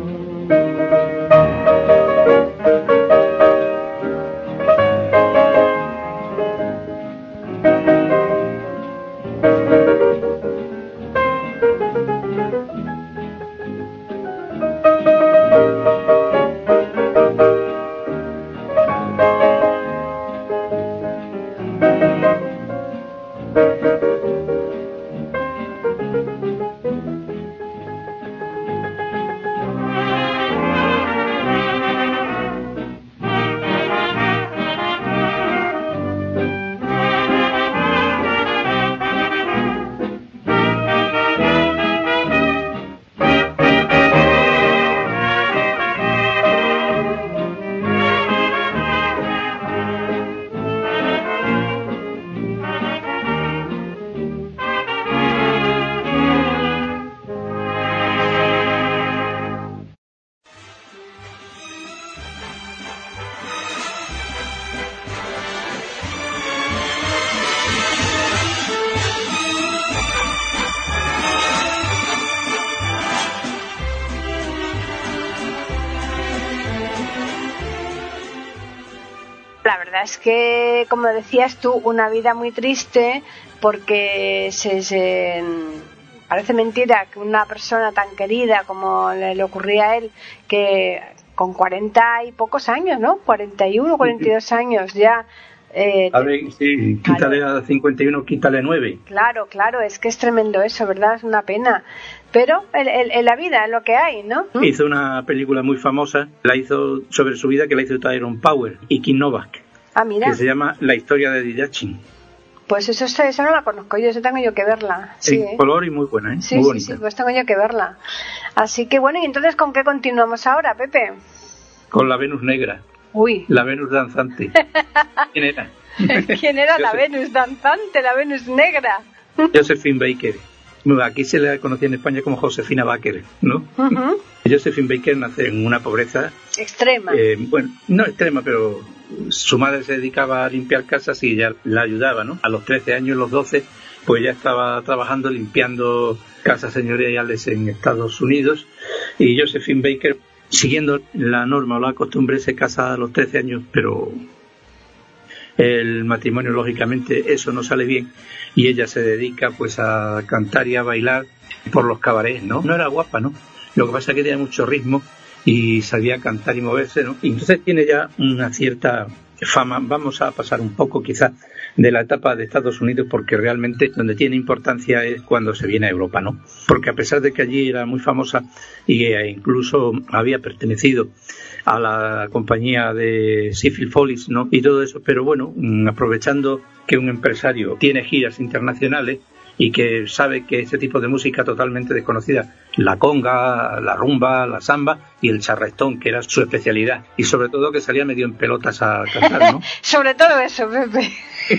La verdad es que, como decías tú, una vida muy triste, porque parece mentira que una persona tan querida como le ocurría a él, que con 40 y pocos años, ¿no? 41, 42 años ya. A ver, sí, quítale a 51, quítale 9. Claro, es que es tremendo eso, ¿verdad? Es una pena. Pero en la vida es lo que hay, ¿no? Hizo una película muy famosa, la hizo sobre su vida, que la hizo Tyrone Power y Kim Novak. Ah, mira. Que se llama La historia de Didachin. Pues eso no la conozco yo, eso tengo yo que verla. Sí, en color y muy buena, ¿eh? Sí, muy sí, bonita. sí, pues tengo yo que verla. Así que bueno, ¿y entonces con qué continuamos ahora, Pepe? Con la Venus negra. Uy. La Venus danzante. ¿Quién era? ¿Quién era la Venus danzante, la Venus negra? Josephine Baker. Aquí se le conocía en España como Josefina Baker, ¿no? Uh-huh. Josephine Baker nace en una pobreza extrema. Bueno, no extrema, pero su madre se dedicaba a limpiar casas y ella la ayudaba, ¿no? A los 13 años, los 12, pues ya estaba trabajando limpiando casas señoriales en Estados Unidos. Y Josephine Baker, siguiendo la norma o la costumbre, se casa a los 13 años, pero el matrimonio, lógicamente, eso no sale bien, y ella se dedica pues a cantar y a bailar por los cabarets, ¿no? No era guapa, ¿no? Lo que pasa es que tenía mucho ritmo y sabía cantar y moverse, ¿no? Y entonces tiene ya una cierta fama. Vamos a pasar un poco quizás de la etapa de Estados Unidos, porque realmente donde tiene importancia es cuando se viene a Europa, ¿no? Porque a pesar de que allí era muy famosa e incluso había pertenecido a la compañía de Seafield Follies, ¿no? Y todo eso, pero bueno, aprovechando que un empresario tiene giras internacionales y que sabe que ese tipo de música totalmente desconocida, la conga, la rumba, la samba y el charleston, que era su especialidad, y sobre todo que salía medio en pelotas a cantar, ¿no? Sobre todo eso, Pepe.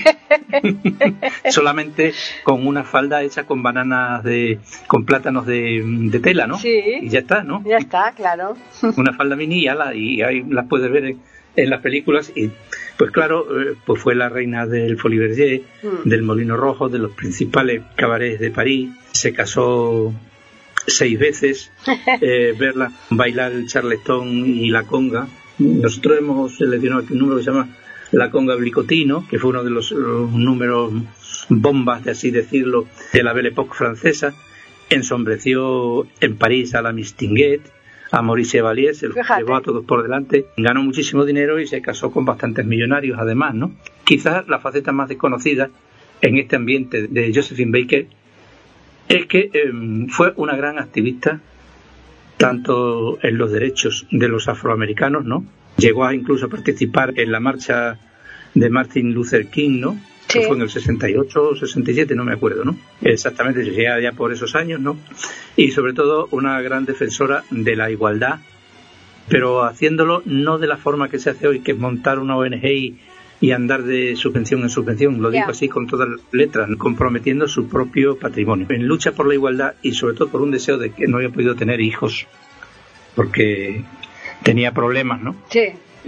Solamente con una falda hecha con con plátanos de tela, ¿no? Sí. Y ya está, ¿no? Ya está, claro. Una falda mini y ahí las puedes ver en las películas. Y pues claro, pues fue la reina del Folies Bergère, del Molino Rojo, de los principales cabarets de París. Se casó 6 veces, verla bailar el charleston y la conga. Nosotros hemos seleccionado aquí un número que se llama La Conga Blicotino, que fue uno de los números bombas, de así decirlo, de la Belle Époque francesa. Ensombreció en París a la Mistinguet, a Maurice Chevalier, se los llevó a todos por delante, ganó muchísimo dinero y se casó con bastantes millonarios además, ¿no? Quizás la faceta más desconocida en este ambiente de Josephine Baker es que fue una gran activista tanto en los derechos de los afroamericanos, ¿no? Llegó a incluso participar en la marcha de Martin Luther King, ¿no? Sí. Que fue en el 68 o 67, no me acuerdo, ¿no? Exactamente, llega ya por esos años, ¿no? Y sobre todo una gran defensora de la igualdad, pero haciéndolo no de la forma que se hace hoy, que es montar una ONG y andar de subvención en subvención, lo digo así con todas las letras, comprometiendo su propio patrimonio. En lucha por la igualdad y sobre todo por un deseo de que no había podido tener hijos, porque tenía problemas, ¿no? Sí.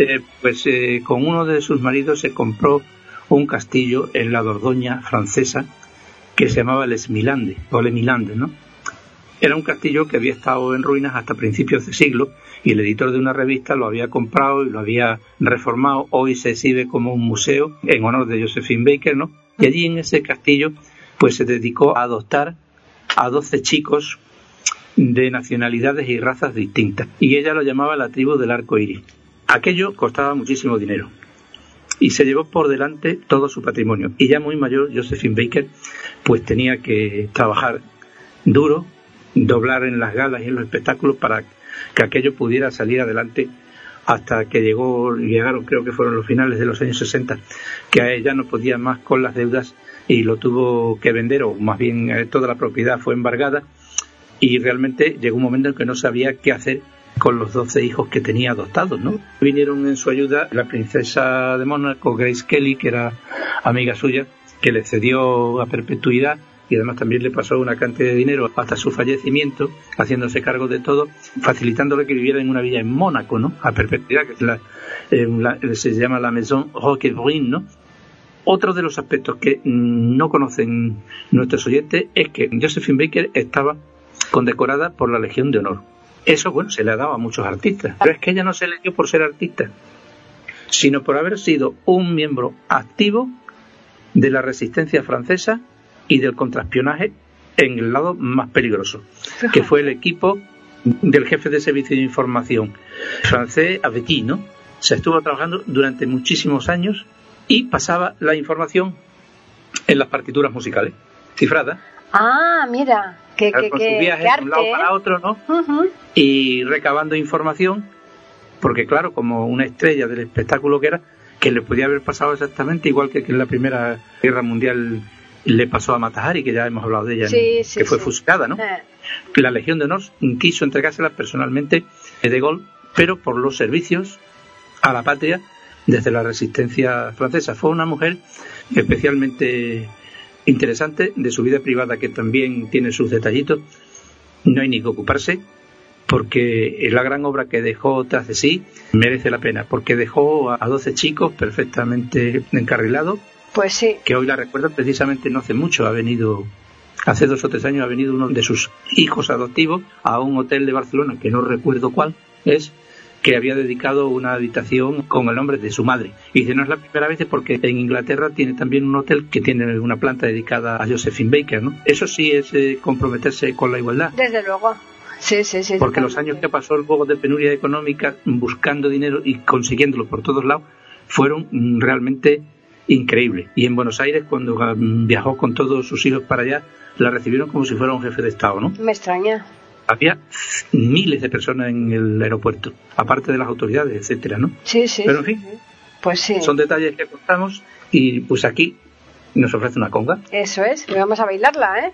Con uno de sus maridos se compró un castillo en la Dordoña francesa que se llamaba Les Milande, o Les Milande, ¿no? Era un castillo que había estado en ruinas hasta principios de siglo y el editor de una revista lo había comprado y lo había reformado. Hoy se exhibe como un museo en honor de Josephine Baker, ¿no? Y allí en ese castillo pues se dedicó a adoptar a 12 chicos de nacionalidades y razas distintas. Y ella lo llamaba la tribu del arco iris. Aquello costaba muchísimo dinero y se llevó por delante todo su patrimonio. Y ya muy mayor, Josephine Baker pues tenía que trabajar duro, doblar en las galas y en los espectáculos para que aquello pudiera salir adelante, hasta que llegaron, creo que fueron los finales de los años 60, que a ella no podía más con las deudas y lo tuvo que vender, o más bien toda la propiedad fue embargada, y realmente llegó un momento en que no sabía qué hacer con los 12 hijos que tenía adoptados, ¿no? Vinieron en su ayuda la princesa de Mónaco, Grace Kelly, que era amiga suya, que le cedió a perpetuidad y además también le pasó una cantidad de dinero hasta su fallecimiento, haciéndose cargo de todo, facilitándole que viviera en una villa en Mónaco, ¿no? A perpetuidad, que se llama la Maison Roquebrune, ¿no? Otro de los aspectos que no conocen nuestros oyentes es que Josephine Baker estaba condecorada por la Legión de Honor. Eso, bueno, se le ha dado a muchos artistas, pero es que ella no se le dio por ser artista, sino por haber sido un miembro activo de la resistencia francesa y del contraespionaje en el lado más peligroso, que fue el equipo del jefe de servicio de información francés, Avetti, ¿no? Se estuvo trabajando durante muchísimos años y pasaba la información en las partituras musicales, cifradas. Ah, mira, con sus viajes de un lado para otro, ¿no? Uh-huh. Y recabando información, porque claro, como una estrella del espectáculo que era, que le podía haber pasado exactamente igual que en la Primera Guerra Mundial le pasó a Mata Hari, que ya hemos hablado de ella, que fue fusilada, ¿no? La Legión de Honor quiso entregársela personalmente a De Gaulle, pero por los servicios a la patria desde la resistencia francesa. Fue una mujer especialmente interesante, de su vida privada, que también tiene sus detallitos. No hay ni que ocuparse, porque la gran obra que dejó tras de sí merece la pena, porque dejó a 12 chicos perfectamente encarrilados. Pues sí. Que hoy la recuerdan precisamente no hace mucho. Hace 2 o 3 años ha venido uno de sus hijos adoptivos a un hotel de Barcelona, que no recuerdo cuál es, que había dedicado una habitación con el nombre de su madre. Y dice, no es la primera vez, porque en Inglaterra tiene también un hotel que tiene una planta dedicada a Josephine Baker, ¿no? Eso sí es comprometerse con la igualdad. Desde luego. Sí. Porque los años que pasó luego de penuria económica, buscando dinero y consiguiéndolo por todos lados, fueron realmente increíble. Y en Buenos Aires, cuando viajó con todos sus hijos para allá, la recibieron como si fuera un jefe de Estado, ¿no? Me extraña. Había miles de personas en el aeropuerto, aparte de las autoridades, etcétera, ¿no? Sí. Pero en fin, pues sí. Son detalles que contamos y pues aquí nos ofrece una conga. Eso es, y vamos a bailarla, ¿eh?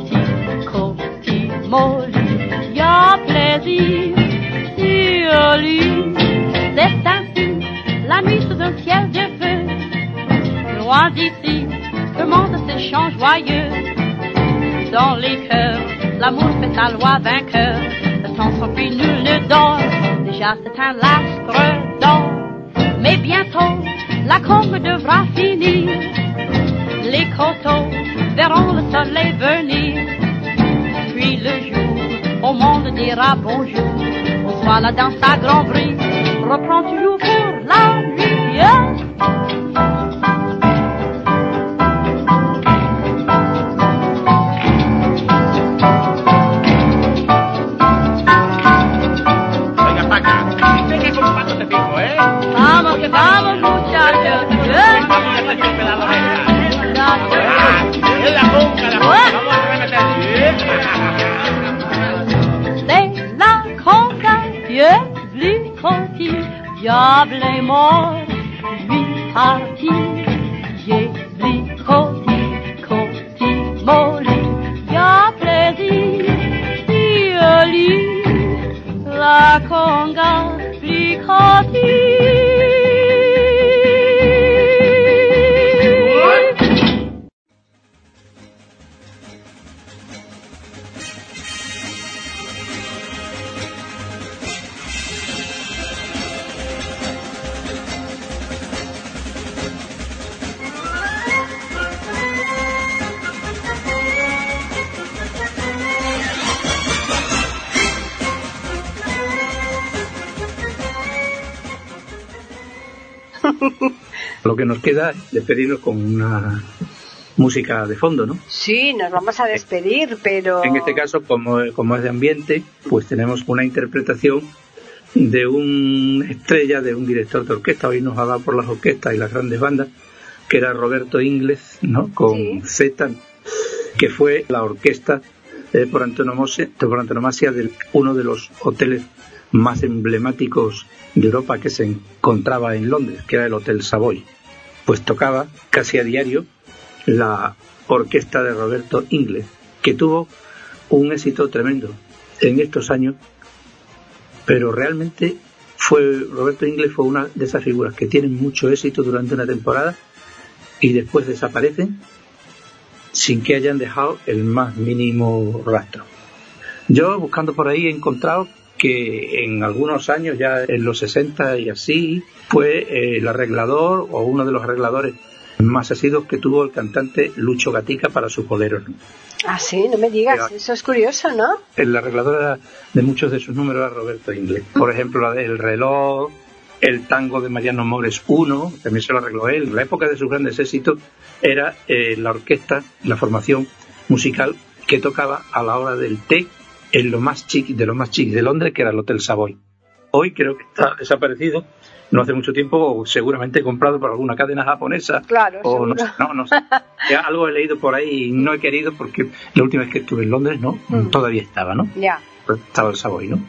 Molly, y'a plaisir sur lui. la nuit sous un ciel de feu. Loin d'ici, le monde s'échange joyeux. Dans les cœurs, l'amour fait sa loi vainqueur. Sans son prix, nul ne dort. Déjà c'est un lastre d'or. Mais bientôt, la combe devra finir. Les coteaux verront le soleil venir. Puis le jour, au monde dira bonjour. Bonsoir, la danse à grand bruit reprend toujours pour la nuit. Vamos, que vamos, muchachos. En la boca, vamos a remeter. C'est la conga, Dieu conti, diable est mort, lui parti, Dieu conti, conti molli, y'a plaisir, Dieu lit, la conga, lui conti. Lo que nos queda es despedirnos con una música de fondo, ¿no? Sí, nos vamos a despedir, pero... En este caso, como es de ambiente, pues tenemos una interpretación de una estrella, de un director de orquesta. Hoy nos ha dado por las orquestas y las grandes bandas, que era Roberto Ingles, ¿no? Con Sí. Z, que fue la orquesta por antonomasia de uno de los hoteles más emblemáticos de Europa, que se encontraba en Londres, que era el Hotel Savoy. Pues tocaba casi a diario la orquesta de Roberto Ingles, que tuvo un éxito tremendo en estos años, pero realmente Roberto Ingles fue una de esas figuras que tienen mucho éxito durante una temporada y después desaparecen sin que hayan dejado el más mínimo rastro. Yo, buscando por ahí, he encontrado que en algunos años, ya en los 60 y así, fue el arreglador o uno de los arregladores más asiduos que tuvo el cantante Lucho Gatica para sus boleros, ¿no? Ah, sí, no me digas, eso es curioso, ¿no? El arreglador de muchos de sus números era Roberto Ingles. Por ejemplo, la del reloj, el tango de Mariano Mores 1, también se lo arregló él. En la época de sus grandes éxitos era la orquesta, la formación musical que tocaba a la hora del té en lo más chic de Londres, que era el Hotel Savoy. Hoy creo que está desaparecido, no hace mucho tiempo, seguramente comprado por alguna cadena japonesa. Claro, o no sé. Ya algo he leído por ahí y no he querido, porque la última vez que estuve en Londres, ¿no? Todavía estaba, ¿no? Ya. Estaba el Savoy, ¿no?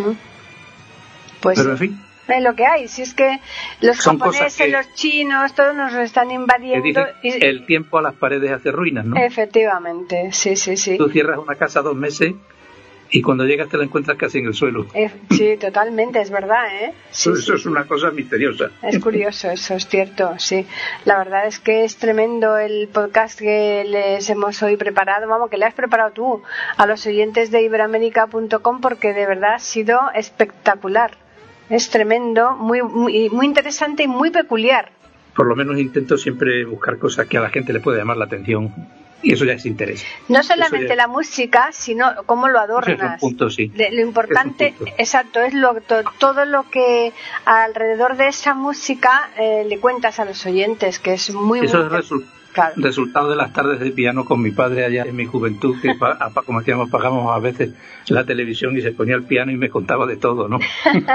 Pues pero en fin. Es lo que hay, si es que los Son japoneses, los chinos, todos nos lo están invadiendo. El tiempo a las paredes hace ruinas, ¿no? Efectivamente, sí. Tú cierras una casa 2 meses y cuando llegas te la encuentras casi en el suelo. Sí, totalmente, es verdad, ¿eh? Sí, eso es una cosa misteriosa. Es curioso, eso es cierto, sí. La verdad es que es tremendo el podcast que les hemos hoy preparado, vamos, que le has preparado tú a los oyentes de Iberoamerica.com, porque de verdad ha sido espectacular. Es tremendo, muy interesante y muy peculiar. Por lo menos intento siempre buscar cosas que a la gente le pueda llamar la atención. Y eso ya es interés. No solamente la música, sino cómo lo adornas. Es un punto, sí. Lo importante, exacto, es todo lo que alrededor de esa música le cuentas a los oyentes, que es muy... Eso es resultado de las tardes de piano con mi padre allá en mi juventud, que como decíamos, pagamos a veces la televisión y se ponía el piano y me contaba de todo, ¿no?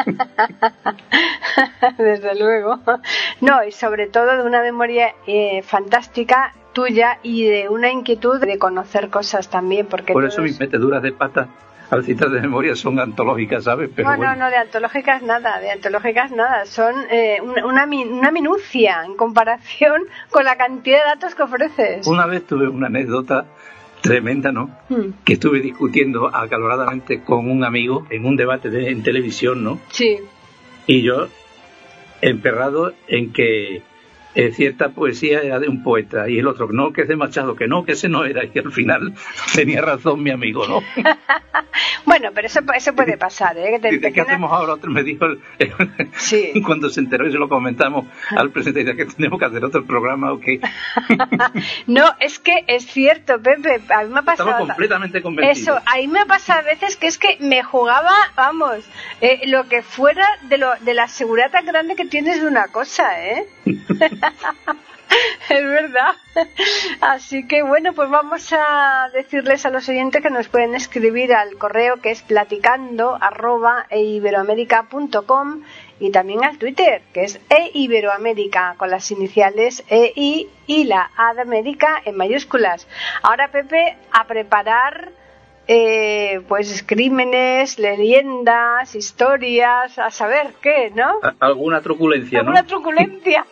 Desde luego. No, y sobre todo de una memoria fantástica tuya y de una inquietud de conocer cosas también, porque por eso mis meteduras de pata al citar de memoria son antológicas, ¿sabes? Pero no, de antológicas nada, son una minucia en comparación con la cantidad de datos que ofreces. Una vez tuve una anécdota tremenda, ¿no? Que estuve discutiendo acaloradamente con un amigo en un debate en televisión, ¿no? Sí. Y yo emperrado en que cierta poesía era de un poeta y el otro, no, que es de Machado, que no, que ese no era, y al final tenía razón mi amigo, ¿no? Bueno, pero eso puede pasar, ¿eh? ¿Qué hacemos ahora? Otro me dijo, sí. Cuando se enteró y se lo comentamos al presidente, que tenemos que hacer otro programa o qué. No, es que es cierto, Pepe, a mí me ha pasado... Estaba completamente convencido. Eso, a mí me ha pasado a veces que es que me jugaba, vamos, lo que fuera de la seguridad tan grande que tienes de una cosa, ¿eh? Es verdad. Así que bueno, pues vamos a decirles a los oyentes que nos pueden escribir al correo que es platicando@eiberoamerica.com y también al Twitter que es eiberoamerica con las iniciales EI y la A de América en mayúsculas. Ahora, Pepe, a preparar pues crímenes, leyendas, historias, a saber qué, ¿no? Alguna truculencia, ¿no? Alguna truculencia.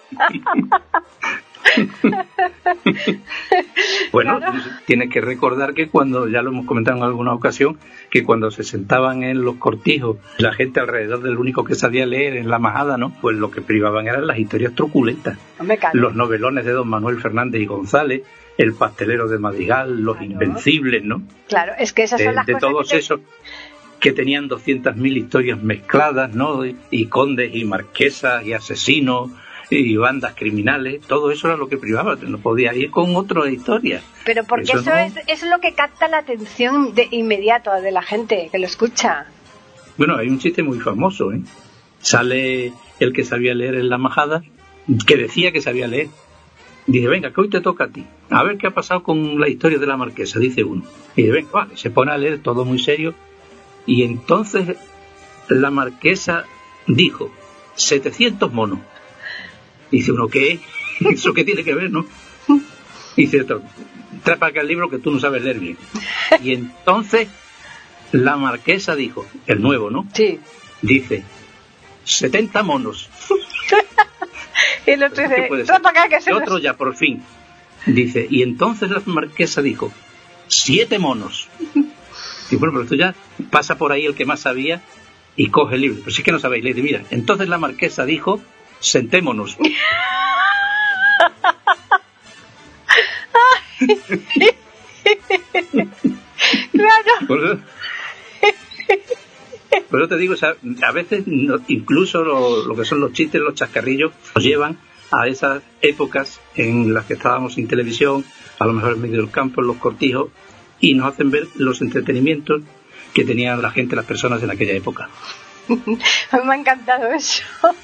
Bueno, claro. Tienes que recordar que cuando, ya lo hemos comentado en alguna ocasión, que cuando se sentaban en los cortijos, la gente alrededor del único que sabía leer en la majada, ¿no? Pues lo que privaban eran las historias truculentas. Los novelones de don Manuel Fernández y González, El pastelero de Madrigal, Los Invencibles, ¿no? Claro, es que esas son las cosas. De todos esos que tenían 200.000 historias mezcladas, ¿no? Y condes y marquesas y asesinos y bandas criminales, todo eso era lo que privaba, no podía ir con otra historia. Pero porque eso es lo que capta la atención de inmediato de la gente que lo escucha. Bueno, hay un chiste muy famoso, ¿eh? Sale el que sabía leer en la majada, que decía que sabía leer. Dice, venga, que hoy te toca a ti. A ver qué ha pasado con la historia de la marquesa, dice uno. Y dice, venga, vale, se pone a leer todo muy serio. Y entonces la marquesa dijo, 700 monos. Dice uno, ¿qué? ¿Eso qué tiene que ver, no? Dice otro, trae para acá el libro que tú no sabes leer bien. Y entonces la marquesa dijo, el nuevo, ¿no? Sí. Dice, 70 monos. Y el otro dice, trae para acá que se... El otro ya, por fin. Dice, y entonces la marquesa dijo, 7 monos. Y bueno, pero esto ya pasa por ahí el que más sabía y coge el libro. Pero si es que no sabéis leer. Mira, entonces la marquesa dijo, sentémonos. Claro. Por eso te digo, o sea, a veces incluso lo que son los chistes, los chascarrillos, nos llevan a esas épocas en las que estábamos sin televisión, a lo mejor en medio del campo, en los cortijos, y nos hacen ver los entretenimientos que tenían la gente, las personas en aquella época. A mí me ha encantado eso.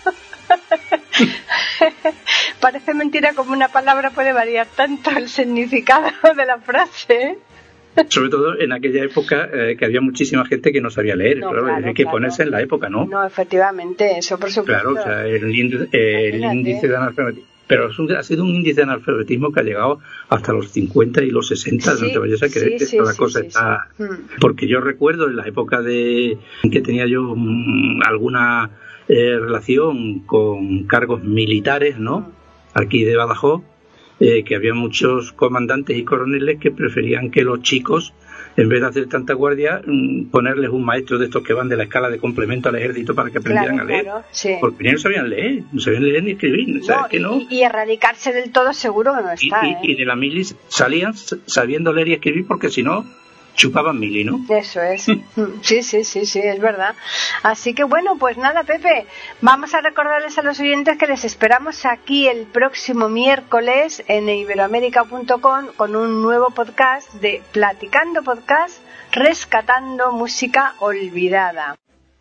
Parece mentira como una palabra puede variar tanto el significado de la frase, ¿eh? Sobre todo en aquella época que había muchísima gente que no sabía leer, no, claro, hay que ponerse en la época, ¿no? No, efectivamente, eso por supuesto. Claro, o sea, el índice de analfabetismo. Pero ha sido un índice de analfabetismo que ha llegado hasta los 50 y los 60, sí, no te vayas a creer que la cosa está... Porque yo recuerdo en la época en que tenía yo alguna relación con cargos militares, ¿no? Aquí de Badajoz, que había muchos comandantes y coroneles que preferían que los chicos, en vez de hacer tanta guardia, ponerles un maestro de estos que van de la escala de complemento al ejército para que aprendieran a leer. Claro, sí. Porque primero no sabían leer ni escribir. ¿Sabes que no? Y erradicarse del todo seguro que no está. Y de la mili salían sabiendo leer y escribir porque si no, chupaban mili, ¿no? Eso es. Sí, es verdad. Así que bueno, pues nada, Pepe, vamos a recordarles a los oyentes que les esperamos aquí el próximo miércoles en iberoamerica.com con un nuevo podcast de Platicando Podcast, rescatando música olvidada.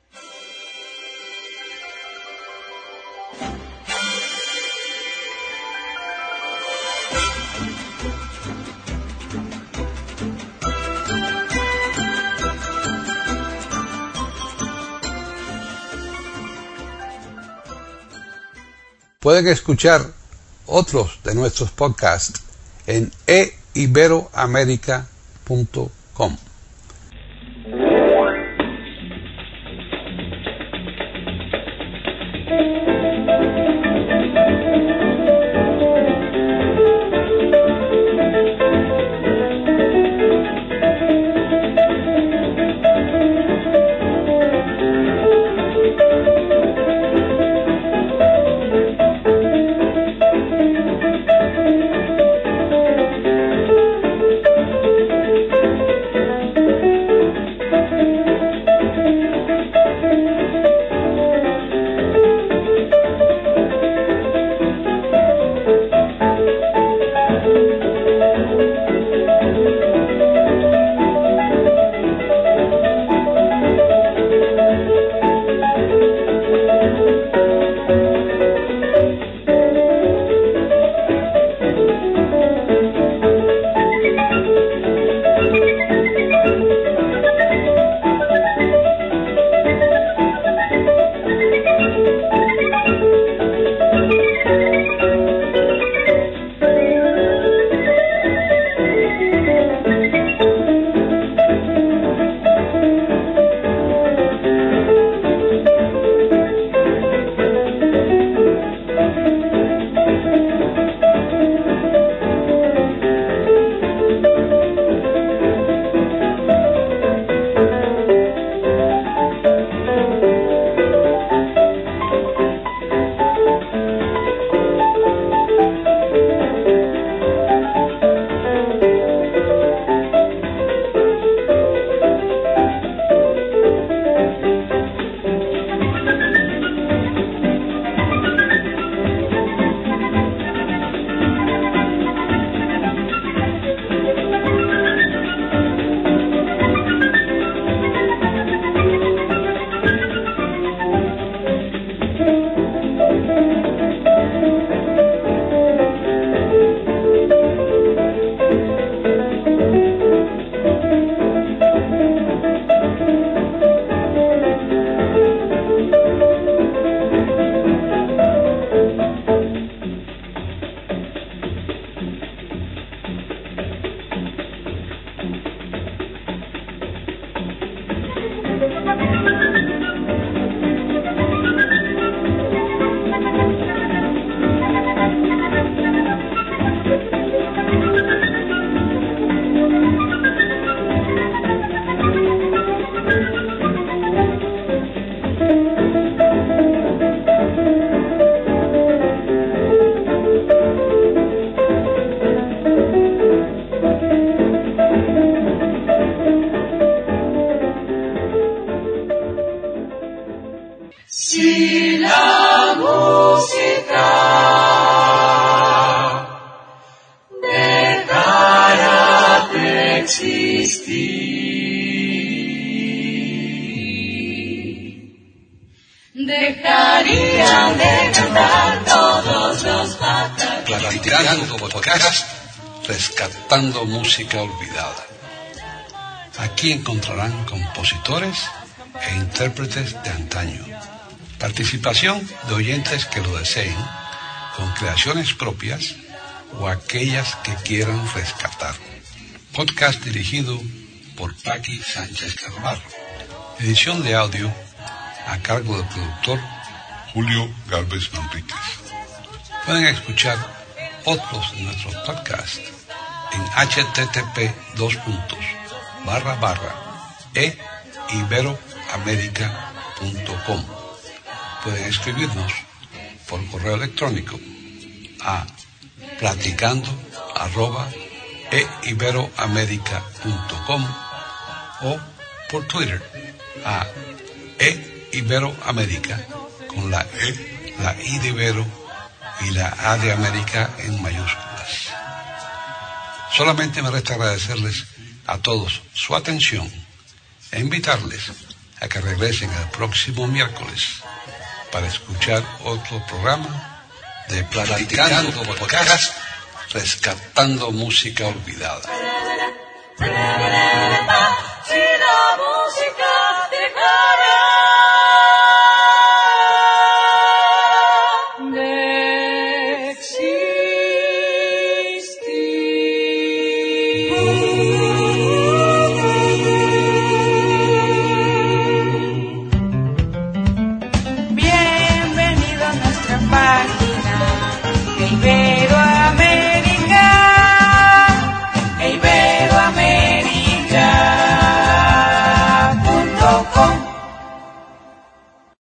Pueden escuchar otros de nuestros podcasts en eiberoamerica.com. Si la música dejara de existir, dejarían de cantar todos los pájaros. Platicando podcast, rescatando música olvidada. Aquí encontrarán compositores e intérpretes de antaño. Participación de oyentes que lo deseen, con creaciones propias o aquellas que quieran rescatar. Podcast dirigido por Paqui Sánchez Carvalho. Edición de audio a cargo del productor Julio Gálvez Manríquez. Pueden escuchar otros de nuestros podcasts en http://eiberoamerica.com. Pueden escribirnos por correo electrónico a platicando@eiberoamerica.com o por Twitter a eiberoamerica con la E, la I de Ibero y la A de América en mayúsculas. Solamente me resta agradecerles a todos su atención e invitarles a que regresen el próximo miércoles para escuchar otro programa de Platicando Podcast, rescatando música olvidada.